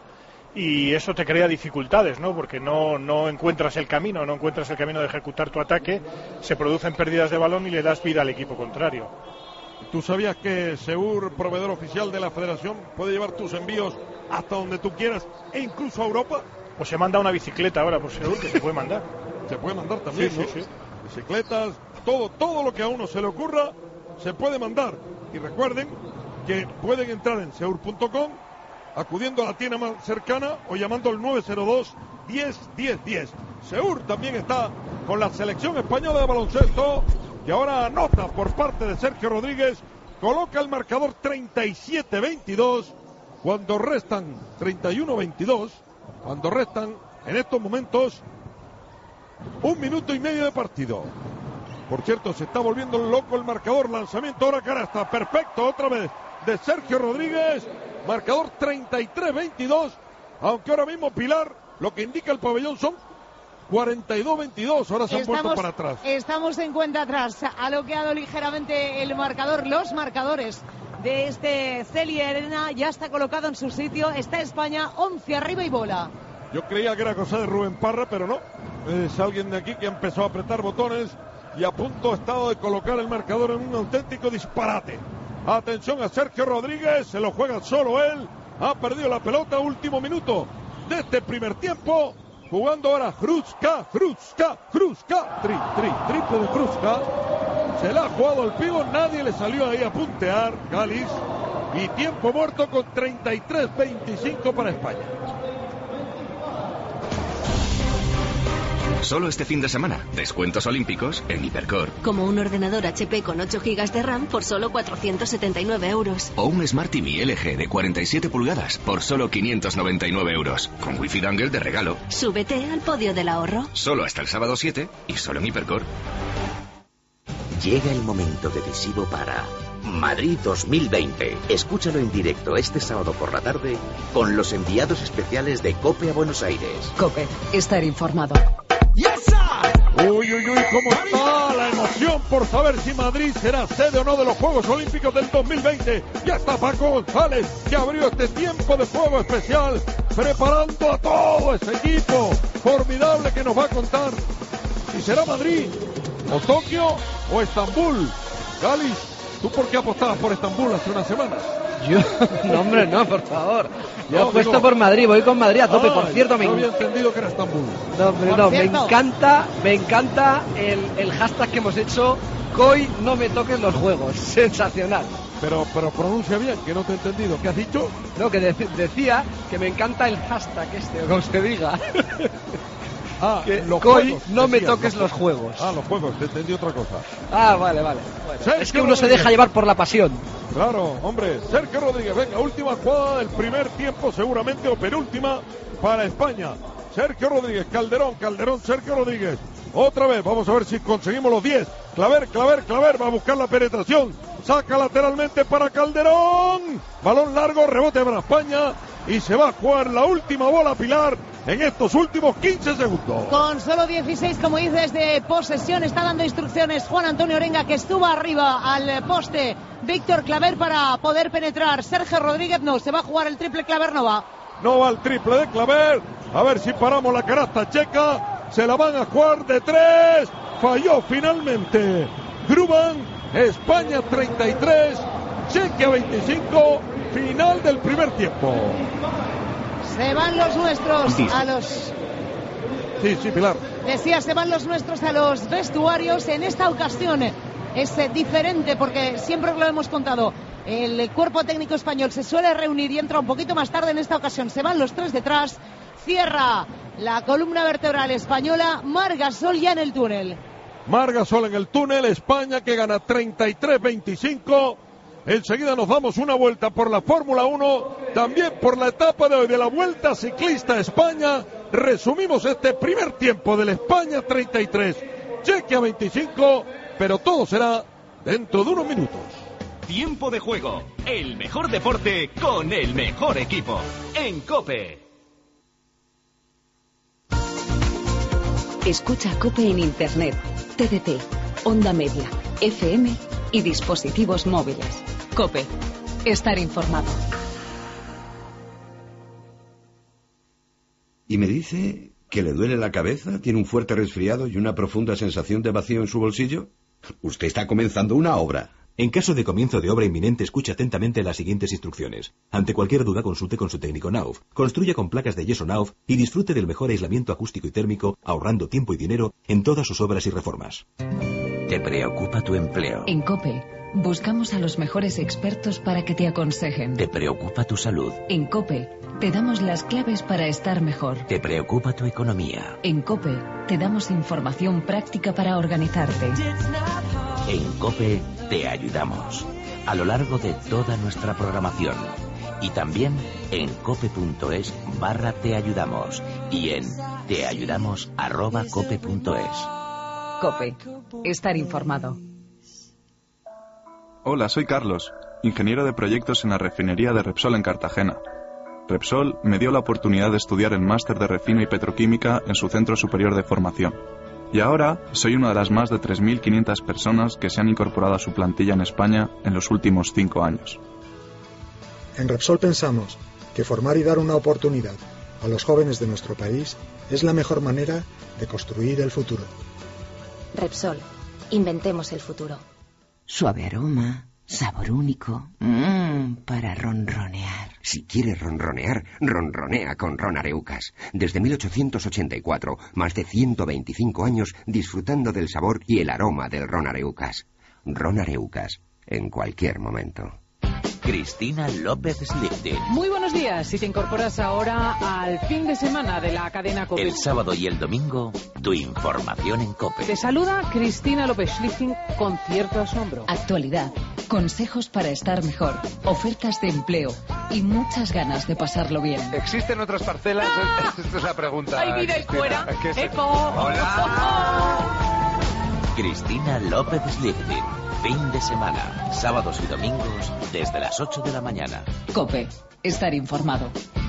y eso te crea dificultades, ¿no? Porque no, no encuentras el camino, no encuentras el camino de ejecutar tu ataque, se producen pérdidas de balón y le das vida al equipo contrario. ¿Tú sabías que Seur, proveedor oficial de la Federación, puede llevar tus envíos hasta donde tú quieras e incluso a Europa? Pues se manda una bicicleta ahora por Seur, que se puede mandar. Se puede mandar también, sí, ¿no? Sí, sí. Bicicletas, todo, todo lo que a uno se le ocurra se puede mandar. Y recuerden que pueden entrar en seur punto com, acudiendo a la tienda más cercana o llamando al nueve cero dos, diez, diez, diez. Seur también está con la selección española de baloncesto, que ahora anota por parte de Sergio Rodríguez, coloca el marcador treinta y siete veintidós, cuando restan treinta y uno veintidós, cuando restan en estos momentos un minuto y medio de partido. Por cierto, se está volviendo loco el marcador, lanzamiento ahora canasta, perfecto, otra vez de Sergio Rodríguez, marcador treinta y tres veintidós, aunque ahora mismo, Pilar, lo que indica el pabellón son cuarenta y dos veintidós, ahora se han estamos, vuelto para atrás. Estamos en cuenta atrás, ha bloqueado ligeramente el marcador, los marcadores de este Celia Arena, ya está colocado en su sitio, está España once arriba y bola. Yo creía que era cosa de Rubén Parra, pero no, es alguien de aquí que empezó a apretar botones y a punto ha estado de colocar el marcador en un auténtico disparate. Atención a Sergio Rodríguez, se lo juega solo él, ha perdido la pelota, último minuto de este primer tiempo. Jugando ahora Hruska, Hruska, Hruska, tri, tri, triple de Hruska. Se la ha jugado el pivo, nadie le salió ahí a puntear, Galis. Y tiempo muerto con treinta y tres veinticinco para España. Solo este fin de semana, descuentos olímpicos en Hipercor. Como un ordenador H P con ocho gigas de RAM por solo cuatrocientos setenta y nueve euros. O un Smart T V L G de cuarenta y siete pulgadas por solo quinientos noventa y nueve euros. Con Wi-Fi Dangle de regalo. Súbete al podio del ahorro. Solo hasta el sábado siete y solo en Hipercor. Llega el momento decisivo para Madrid dos mil veinte. Escúchalo en directo este sábado por la tarde con los enviados especiales de COPE a Buenos Aires. COPE, estar informado. Uy, uy, uy, ¿cómo está la emoción por saber si Madrid será sede o no de los Juegos Olímpicos del dos mil veinte? Ya está Paco González, que abrió este tiempo de juego especial, preparando a todo ese equipo formidable que nos va a contar si será Madrid, o Tokio, o Estambul. Galis, ¿tú por qué apostabas por Estambul hace unas semanas? Yo, no hombre, no, por favor. Yo No, apuesto digo- por Madrid, voy con Madrid a tope. Ah, por cierto, me, no en- había entendido que era Estambul. no, hombre, Por no, me cierto. encanta, me encanta el, el hashtag que hemos hecho. Coy, no me toques los juegos. Sensacional. Pero, pero pronuncia bien, que no te he entendido. ¿Qué has dicho? No, que de- decía que me encanta el hashtag este, o como se diga. Ah, que los Coy, juegos, no me decías, toques los juegos. Ah, los juegos, te entendí otra cosa. Ah, vale, vale. Bueno, Sergio es que uno se Rodríguez. deja llevar por la pasión. Claro, hombre, Sergio Rodríguez, venga, última jugada del primer tiempo seguramente o penúltima para España. Sergio Rodríguez, Calderón, Calderón, Sergio Rodríguez. Otra vez, vamos a ver si conseguimos los diez. Claver, Claver, Claver, va a buscar la penetración. Saca lateralmente para Calderón. Balón largo, rebote para España. Y se va a jugar la última bola Pilar en estos últimos quince segundos. Con solo dieciséis, como dices, de posesión, está dando instrucciones Juan Antonio Orenga, que estuvo arriba al poste. Víctor Claver para poder penetrar. Sergio Rodríguez no, se va a jugar el triple. Claver no va. No va el triple de Claver. A ver si paramos la canasta checa. Se la van a jugar de tres. Falló finalmente Gruban. España treinta y tres. Chequia veinticinco. Final del primer tiempo. Se van los nuestros Sí. a los... Sí, sí, Pilar. Decía, se van los nuestros a los vestuarios. En esta ocasión es eh, diferente porque siempre lo hemos contado. El cuerpo técnico español se suele reunir y entra un poquito más tarde. En esta ocasión se van los tres detrás. Cierra la columna vertebral española. Marc Gasol ya en el túnel. Marc Gasol en el túnel. España que gana treinta y tres veinticinco. Enseguida nos damos una vuelta por la Fórmula uno, también por la etapa de hoy de la Vuelta Ciclista España. Resumimos este primer tiempo del España treinta y tres, Chequia veinticinco, pero todo será dentro de unos minutos. Tiempo de juego, el mejor deporte con el mejor equipo. En COPE. Escucha COPE en Internet, T D T, Onda Media, F M y dispositivos móviles. COPE. Estar informado. Y me dice que le duele la cabeza, tiene un fuerte resfriado y una profunda sensación de vacío en su bolsillo. Usted está comenzando una obra. En caso de comienzo de obra inminente, escuche atentamente las siguientes instrucciones. Ante cualquier duda, consulte con su técnico Nauf. Construya con placas de yeso Nauf y disfrute del mejor aislamiento acústico y térmico, ahorrando tiempo y dinero en todas sus obras y reformas. ¿Te preocupa tu empleo? En COPE, buscamos a los mejores expertos para que te aconsejen. ¿Te preocupa tu salud? En COPE, te damos las claves para estar mejor. ¿Te preocupa tu economía? En COPE, te damos información práctica para organizarte. En COPE te ayudamos a lo largo de toda nuestra programación y también en cope.es barra te ayudamos y en teayudamos arroba cope.es. COPE. Estar informado. Hola, soy Carlos, ingeniero de proyectos en la refinería de Repsol en Cartagena. Repsol me dio la oportunidad de estudiar el máster de refino y petroquímica en su centro superior de formación. Y ahora soy una de las más de tres mil quinientas personas que se han incorporado a su plantilla en España en los últimos cinco años. En Repsol pensamos que formar y dar una oportunidad a los jóvenes de nuestro país es la mejor manera de construir el futuro. Repsol, inventemos el futuro. Suave aroma, sabor único, mmm, para ronronear. Si quieres ronronear, ronronea con Ron Areucas. Desde mil ochocientos ochenta y cuatro, más de ciento veinticinco años disfrutando del sabor y el aroma del Ron Areucas. Ron Areucas, en cualquier momento. Cristina López Slifty. Muy buenos días. Si te incorporas ahora al fin de semana de la cadena COPE. El sábado y el domingo, tu información en COPE. Te saluda Cristina López Schlichting con cierto asombro. Actualidad, consejos para estar mejor, ofertas de empleo y muchas ganas de pasarlo bien. ¿Existen otras parcelas? ¡Ah! Esta es la pregunta. Hay vida ahí Cristina. fuera. ¿Qué es? ¡Eco! Hola. Cristina López Slichting. Fin de semana, sábados y domingos desde las ocho de la mañana. COPE. Estar informado.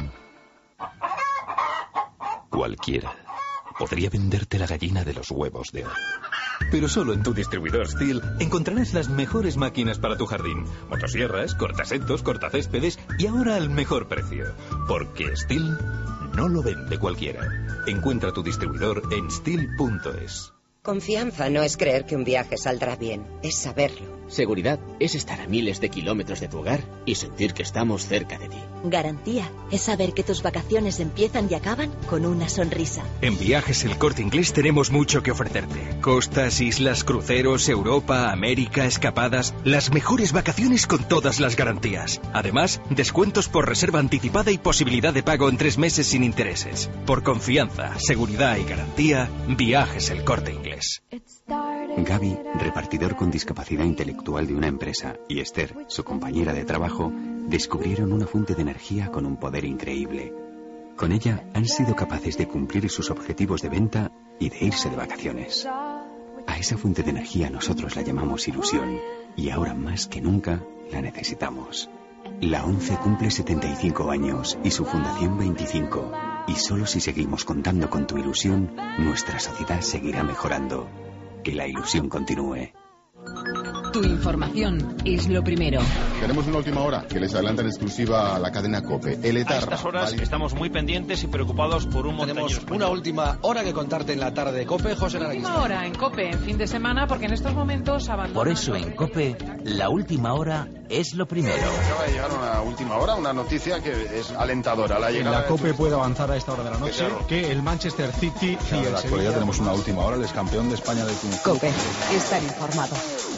Cualquiera podría venderte la gallina de los huevos de oro. Pero solo en tu distribuidor Stihl encontrarás las mejores máquinas para tu jardín. Motosierras, cortasetos, cortacéspedes y ahora al mejor precio. Porque Stihl no lo vende cualquiera. Encuentra tu distribuidor en stihl punto es. Confianza no es creer que un viaje saldrá bien, es saberlo. Seguridad es estar a miles de kilómetros de tu hogar y sentir que estamos cerca de ti. Garantía es saber que tus vacaciones empiezan y acaban con una sonrisa. En Viajes El Corte Inglés tenemos mucho que ofrecerte. Costas, islas, cruceros, Europa, América, escapadas. Las mejores vacaciones con todas las garantías. Además, descuentos por reserva anticipada y posibilidad de pago en tres meses sin intereses. Por confianza, seguridad y garantía, Viajes El Corte Inglés. Gaby, repartidor con discapacidad intelectual de una empresa, y Esther, su compañera de trabajo, descubrieron una fuente de energía con un poder increíble. Con ella han sido capaces de cumplir sus objetivos de venta y de irse de vacaciones. A esa fuente de energía nosotros la llamamos ilusión, y ahora más que nunca la necesitamos. La ONCE cumple setenta y cinco años y su fundación veinticinco. Y solo si seguimos contando con tu ilusión, nuestra sociedad seguirá mejorando. Que la ilusión continúe. Tu información es lo primero. Tenemos una última hora que les adelanta en exclusiva a la cadena COPE. El Etarra, a estas horas vale. Estamos muy pendientes y preocupados por un Tenemos montañero. una última hora que contarte en la tarde de COPE, José Naraguista. Última hora en COPE, en fin de semana, porque en estos momentos abandona... Por eso en COPE, la última hora es lo primero. Acaba de llegar una última hora, una noticia que es alentadora. La, en la COPE puede avanzar a esta hora de la noche claro. que el Manchester City y el En la actualidad tenemos una última hora, el ex campeón de España del Kung Fu. COPE. Estar informado.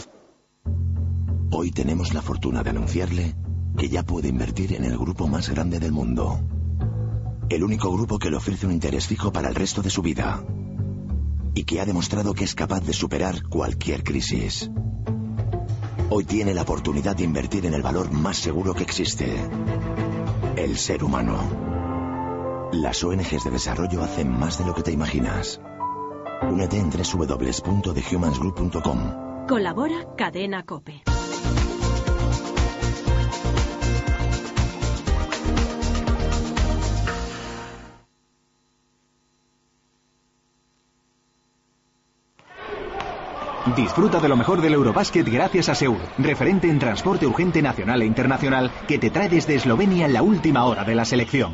Hoy tenemos la fortuna de anunciarle que ya puede invertir en el grupo más grande del mundo. El único grupo que le ofrece un interés fijo para el resto de su vida. Y que ha demostrado que es capaz de superar cualquier crisis. Hoy tiene la oportunidad de invertir en el valor más seguro que existe. El ser humano. Las O N Ges de desarrollo hacen más de lo que te imaginas. Únete en doble u doble u doble u punto the humans group punto com. Colabora Cadena COPE. Disfruta de lo mejor del Eurobásquet gracias a Seur, referente en transporte urgente nacional e internacional, que te trae desde Eslovenia en la última hora de la selección.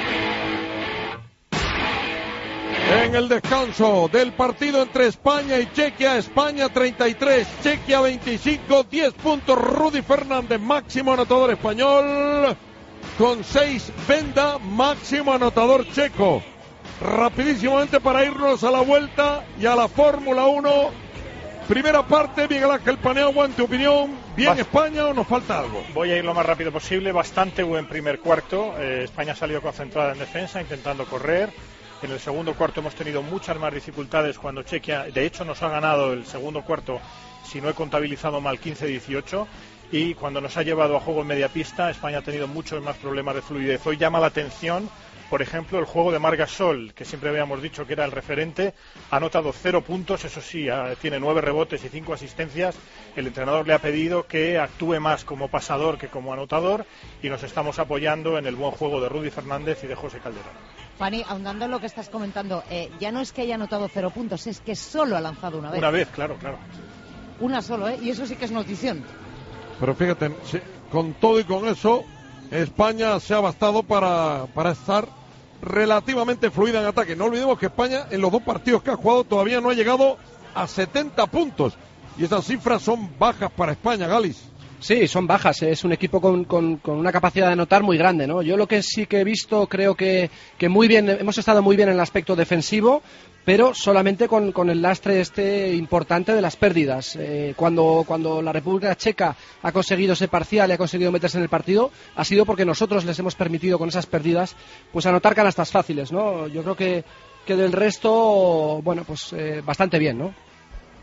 En el descanso del partido entre España y Chequia, España treinta y tres, Chequia veinticinco, diez puntos Rudy Fernández, máximo anotador español, con seis Benda, máximo anotador checo. Rapidísimamente para irnos a la vuelta y a la Fórmula uno. Primera parte, Miguel Ángel Paniagua, en tu opinión, ¿bien Bast- España o nos falta algo? Voy a ir lo más rápido posible, bastante buen primer cuarto. Eh, España ha salido concentrada en defensa, intentando correr. En el segundo cuarto hemos tenido muchas más dificultades cuando Chequia, de hecho nos ha ganado el segundo cuarto, si no he contabilizado mal, quince dieciocho. Y cuando nos ha llevado a juego en media pista, España ha tenido muchos más problemas de fluidez. Hoy llama la atención, por ejemplo, el juego de Marc Gasol, que siempre habíamos dicho que era el referente, ha anotado cero puntos, eso sí, tiene nueve rebotes y cinco asistencias. El entrenador le ha pedido que actúe más como pasador que como anotador, y nos estamos apoyando en el buen juego de Rudy Fernández y de José Calderón. Pani, ahondando en lo que estás comentando, eh, ya no es que haya anotado cero puntos, es que solo ha lanzado una vez. Una vez, claro, claro. Una solo, ¿eh? Y eso sí que es notición. Pero fíjate, sí, con todo y con eso, España se ha bastado para, para estar relativamente fluida en ataque. No olvidemos que España en los dos partidos que ha jugado todavía no ha llegado a setenta puntos. Y esas cifras son bajas para España, Galis. Sí, son bajas. Es un equipo con, con, con una capacidad de anotar muy grande, ¿no? Yo lo que sí que he visto, creo que, que muy bien, hemos estado muy bien en el aspecto defensivo, pero solamente con, con el lastre este importante de las pérdidas. Eh, cuando, cuando la República Checa ha conseguido ese parcial y ha conseguido meterse en el partido, ha sido porque nosotros les hemos permitido con esas pérdidas pues anotar canastas fáciles, ¿no? Yo creo que, que del resto, bueno, pues eh, bastante bien, ¿no?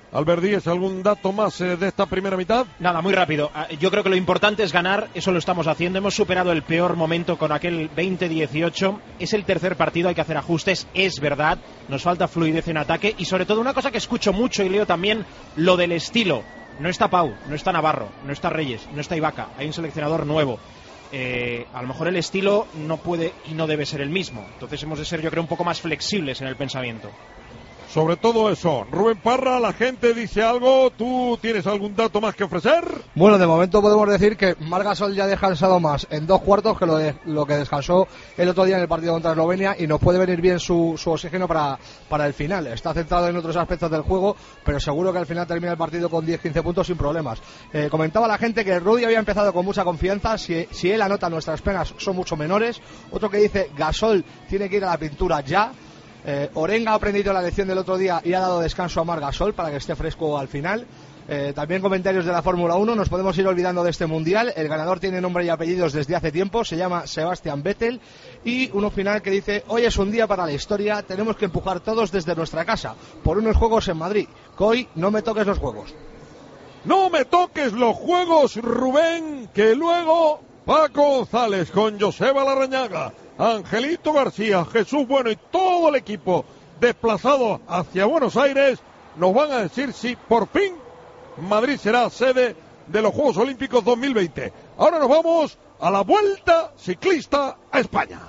Albert Díez, ¿algún dato más eh, de esta primera mitad? Nada, muy rápido. Yo creo que lo importante es ganar, eso lo estamos haciendo. Hemos superado el peor momento con aquel veinte dieciocho. Es el tercer partido, hay que hacer ajustes, es verdad. Nos falta fluidez en ataque y sobre todo una cosa que escucho mucho y leo también, lo del estilo. No está Pau, no está Navarro, no está Reyes, no está Ibaka, hay un seleccionador nuevo. Eh, a lo mejor el estilo no puede y no debe ser el mismo. Entonces hemos de ser, yo creo, un poco más flexibles en el pensamiento. Sobre todo eso. Rubén Parra, la gente dice algo. ¿Tú tienes algún dato más que ofrecer? Bueno, de momento podemos decir que Marc Gasol ya ha descansado más en dos cuartos que lo, de, lo que descansó el otro día en el partido contra Eslovenia, y nos puede venir bien su, su oxígeno para, para el final. Está centrado en otros aspectos del juego, pero seguro que al final termina el partido con diez quince puntos sin problemas. Eh, comentaba la gente que Rudy había empezado con mucha confianza. Si, si él anota, nuestras penas son mucho menores. Otro que dice Gasol tiene que ir a la pintura ya. Eh, Orenga ha aprendido la lección del otro día y ha dado descanso a Marc Gasol para que esté fresco al final. Eh, también comentarios de la Fórmula uno. Nos podemos ir olvidando de este mundial. El ganador tiene nombre y apellidos desde hace tiempo, se llama Sebastian Vettel. Y uno final que dice: hoy es un día para la historia, tenemos que empujar todos desde nuestra casa por unos juegos en Madrid. Coy, no me toques los juegos. No me toques los juegos, Rubén, que luego Paco González con Joseba Larrañaga, Angelito García, Jesús Bueno y todo el equipo desplazado hacia Buenos Aires nos van a decir si por fin Madrid será sede de los Juegos Olímpicos dos mil veinte. Ahora nos vamos a la Vuelta Ciclista a España.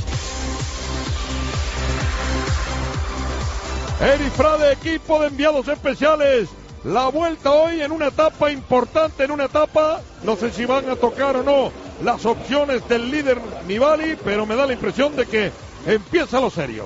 Eri Frade, equipo de enviados especiales. La vuelta hoy en una etapa importante, en una etapa, no sé si van a tocar o no las opciones del líder Nibali, pero me da la impresión de que empieza lo serio.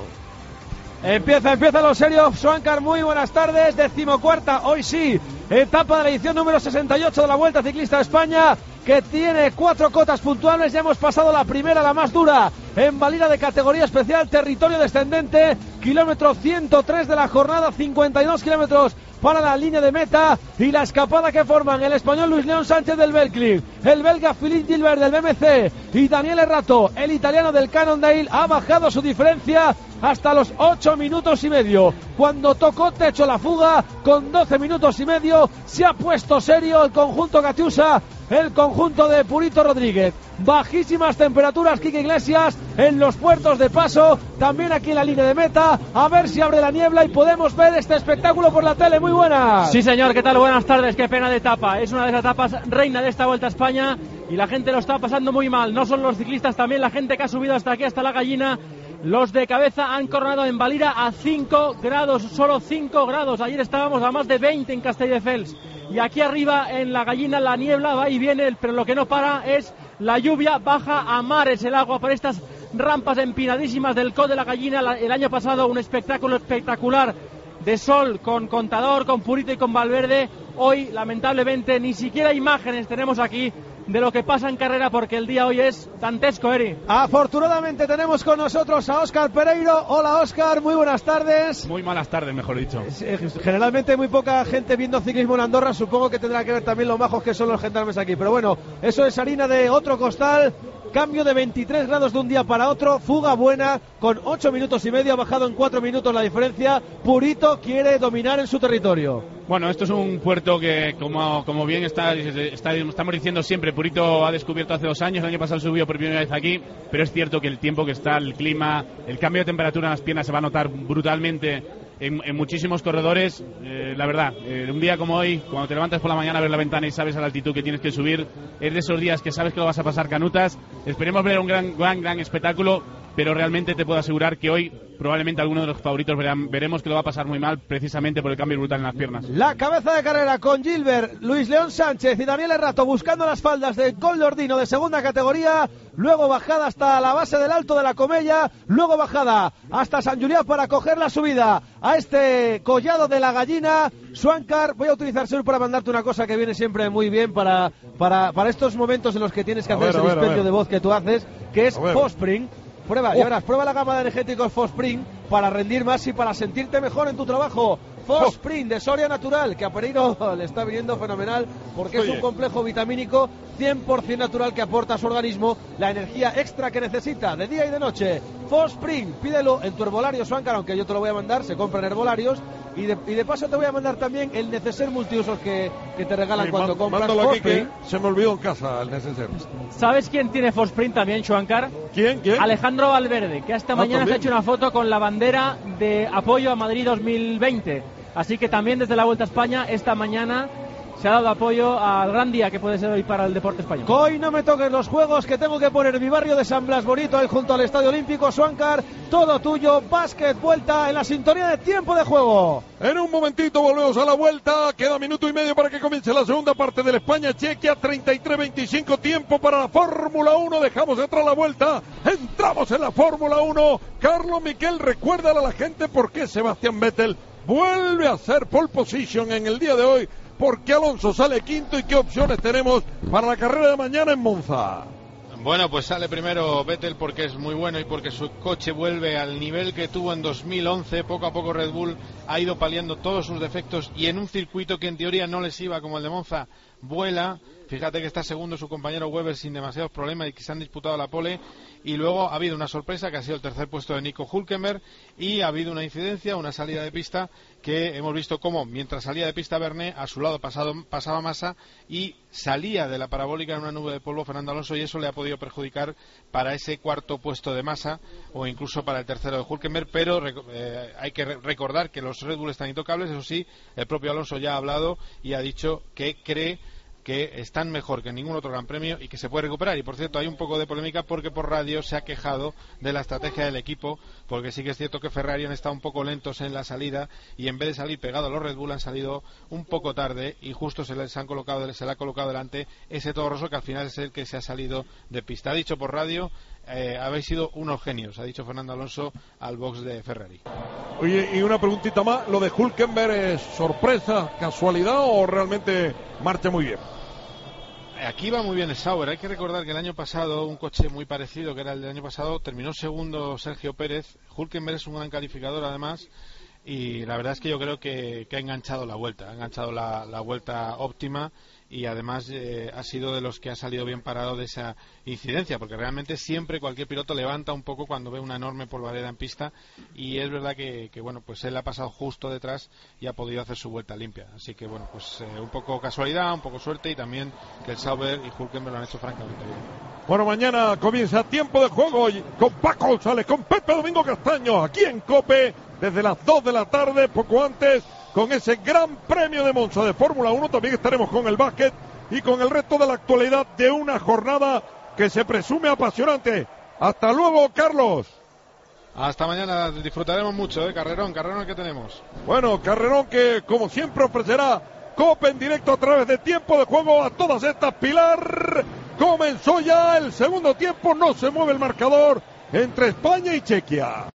Empieza, empieza lo serio. Swankar, muy buenas tardes. Decimocuarta, hoy sí, etapa de la edición número sesenta y ocho de la Vuelta Ciclista a España, que tiene cuatro cotas puntuables. Ya hemos pasado la primera, la más dura, en Valira de categoría especial, territorio descendente, kilómetro ciento tres de la jornada, cincuenta y dos kilómetros para la línea de meta, y la escapada que forman el español Luis León Sánchez del Belclin, el belga Philippe Gilbert del B M C y Daniel Errato, el italiano del Cannondale, ha bajado su diferencia hasta los ocho minutos y medio. Cuando tocó techo la fuga, con doce minutos y medio, se ha puesto serio el conjunto Catiusa, el conjunto de Purito Rodríguez. Bajísimas temperaturas, Quique Iglesias, en los puertos de paso, también aquí en la línea de meta. A ver si abre la niebla y podemos ver este espectáculo por la tele. Muy buenas. Sí, señor, ¿qué tal? Buenas tardes. Qué pena de etapa. Es una de las etapas reina de esta Vuelta a España y la gente lo está pasando muy mal. No son los ciclistas, también la gente que ha subido hasta aquí, hasta la Gallina. Los de cabeza han coronado en Valira a cinco grados, solo cinco grados. Ayer estábamos a más de veinte en Castelldefels. Y aquí arriba en la Gallina la niebla va y viene, pero lo que no para es la lluvia. Baja a mares el agua por estas rampas empinadísimas del Col de la Gallina. El año pasado un espectáculo espectacular de sol con Contador, con Purito y con Valverde. Hoy, lamentablemente, ni siquiera imágenes tenemos aquí de lo que pasa en carrera, porque el día hoy es dantesco, Eri. Afortunadamente tenemos con nosotros a Óscar Pereiro. Hola, Óscar, muy buenas tardes. Muy malas tardes, mejor dicho. Generalmente muy poca gente viendo ciclismo en Andorra. Supongo que tendrá que ver también lo majos que son los gendarmes aquí. Pero bueno, eso es harina de otro costal. Cambio de veintitrés grados de un día para otro. Fuga buena con ocho minutos y medio. Ha bajado en cuatro minutos la diferencia. Purito quiere dominar en su territorio. Bueno, esto es un puerto que, como, como bien está, está, estamos diciendo siempre, Purito ha descubierto hace dos años. El año pasado subió por primera vez aquí. Pero es cierto que el tiempo que está, el clima, el cambio de temperatura en las piernas se va a notar brutalmente en, en muchísimos corredores. Eh, la verdad, eh, un día como hoy, cuando te levantas por la mañana a ver la ventana y sabes a la altitud que tienes que subir, es de esos días que sabes que lo vas a pasar canutas. Esperemos ver un gran, gran, gran espectáculo, pero realmente te puedo asegurar que hoy probablemente alguno de los favoritos verán, veremos que lo va a pasar muy mal, precisamente por el cambio brutal en las piernas. La cabeza de carrera con Gilbert, Luis León Sánchez y Daniel Errato buscando las faldas de Goldordino de segunda categoría, luego bajada hasta la base del Alto de la Comella, luego bajada hasta San Julián para coger la subida a este collado de la Gallina. Swankar, voy a utilizar Seur para mandarte una cosa que viene siempre muy bien para, para, para estos momentos en los que tienes que a hacer ver, ese ver, dispendio de voz que tú haces, que es Fosspring. Prueba, oh. ya verás, prueba la gama de energéticos Fosspring para rendir más y para sentirte mejor en tu trabajo. Fosspring de Soria Natural, que a Pereiro le está viniendo fenomenal porque Oye. es un complejo vitamínico cien por ciento natural que aporta a su organismo la energía extra que necesita de día y de noche. Fosspring, pídelo en tu herbolario, Swankar, aunque yo te lo voy a mandar, se compra en herbolarios, Y de, y de paso te voy a mandar también el neceser multiusos que, que te regalan Sí, cuando má- compras mándalo aquí, Forspring. que se me olvidó en casa el neceser. ¿Sabes quién tiene Forspring también, Chuancar? ¿Quién? ¿Quién? Alejandro Valverde, que esta Ah, mañana se ha también. hecho una foto con la bandera de apoyo a Madrid dos mil veinte. Así que también desde la Vuelta a España, esta mañana se ha dado apoyo al gran día que puede ser hoy para el deporte español. Hoy no me toques los juegos, que tengo que poner mi barrio de San Blas bonito ahí junto al Estadio Olímpico. Suancar, todo tuyo, básquet, vuelta en la sintonía de tiempo de juego. En un momentito volvemos a la vuelta. Queda minuto y medio para que comience la segunda parte del España-Chequia. treinta y tres veinticinco, tiempo para la Fórmula uno. Dejamos atrás la vuelta. Entramos en la Fórmula uno. Carlos Miquel, recuérdale a la gente por qué Sebastián Vettel vuelve a hacer pole position en el día de hoy. ¿Por qué Alonso sale quinto y qué opciones tenemos para la carrera de mañana en Monza? Bueno, pues sale primero Vettel porque es muy bueno y porque su coche vuelve al nivel que tuvo en dos mil once. Poco a poco Red Bull ha ido paliando todos sus defectos y en un circuito que en teoría no les iba como el de Monza, vuela. Fíjate que está segundo su compañero Webber sin demasiados problemas y que se han disputado la pole. Y luego ha habido una sorpresa que ha sido el tercer puesto de Nico Hülkenberg y ha habido una incidencia, una salida de pista que hemos visto cómo mientras salía de pista Vernet, a su lado pasado, pasaba Massa y salía de la parabólica en una nube de polvo Fernando Alonso, y eso le ha podido perjudicar para ese cuarto puesto de Massa o incluso para el tercero de Hülkenberg. Pero eh, hay que re- recordar que los Red Bull están intocables. Eso sí, el propio Alonso ya ha hablado y ha dicho que cree que están mejor que en ningún otro gran premio y que se puede recuperar. Y por cierto, hay un poco de polémica porque por radio se ha quejado de la estrategia del equipo, porque sí que es cierto que Ferrari han estado un poco lentos en la salida y en vez de salir pegado a los Red Bull han salido un poco tarde y justo se les han colocado, se le ha colocado delante ese Toro Rosso que al final es el que se ha salido de pista. Ha dicho por radio, eh, habéis sido unos genios, ha dicho Fernando Alonso al box de Ferrari. Oye, y una preguntita más, ¿lo de Hülkenberg es sorpresa, casualidad o realmente marcha muy bien? Aquí va muy bien el Sauber. Hay que recordar que el año pasado un coche muy parecido que era el del año pasado terminó segundo Sergio Pérez. Hülkenberg es un gran calificador además y la verdad es que yo creo que, que ha enganchado la vuelta, ha enganchado la, la vuelta óptima y además eh, ha sido de los que ha salido bien parado de esa incidencia, porque realmente siempre cualquier piloto levanta un poco cuando ve una enorme polvareda en pista y es verdad que, que bueno, pues él ha pasado justo detrás y ha podido hacer su vuelta limpia, así que bueno, pues eh, un poco casualidad, un poco suerte y también que el Sauber y Hülkenberg lo han hecho francamente bien. Bueno, mañana comienza tiempo de juego y con Paco González, con Pepe Domingo Castaño, aquí en COPE, desde las dos de la tarde, poco antes, con ese gran premio de Monza de Fórmula uno. También estaremos con el básquet y con el resto de la actualidad de una jornada que se presume apasionante. Hasta luego, Carlos. Hasta mañana, disfrutaremos mucho, ¿eh? Carrerón, carrerón que tenemos. Bueno, carrerón que como siempre ofrecerá COPE en directo a través de tiempo de juego a todas estas. Pilar, comenzó ya el segundo tiempo, no se mueve el marcador entre España y Chequia.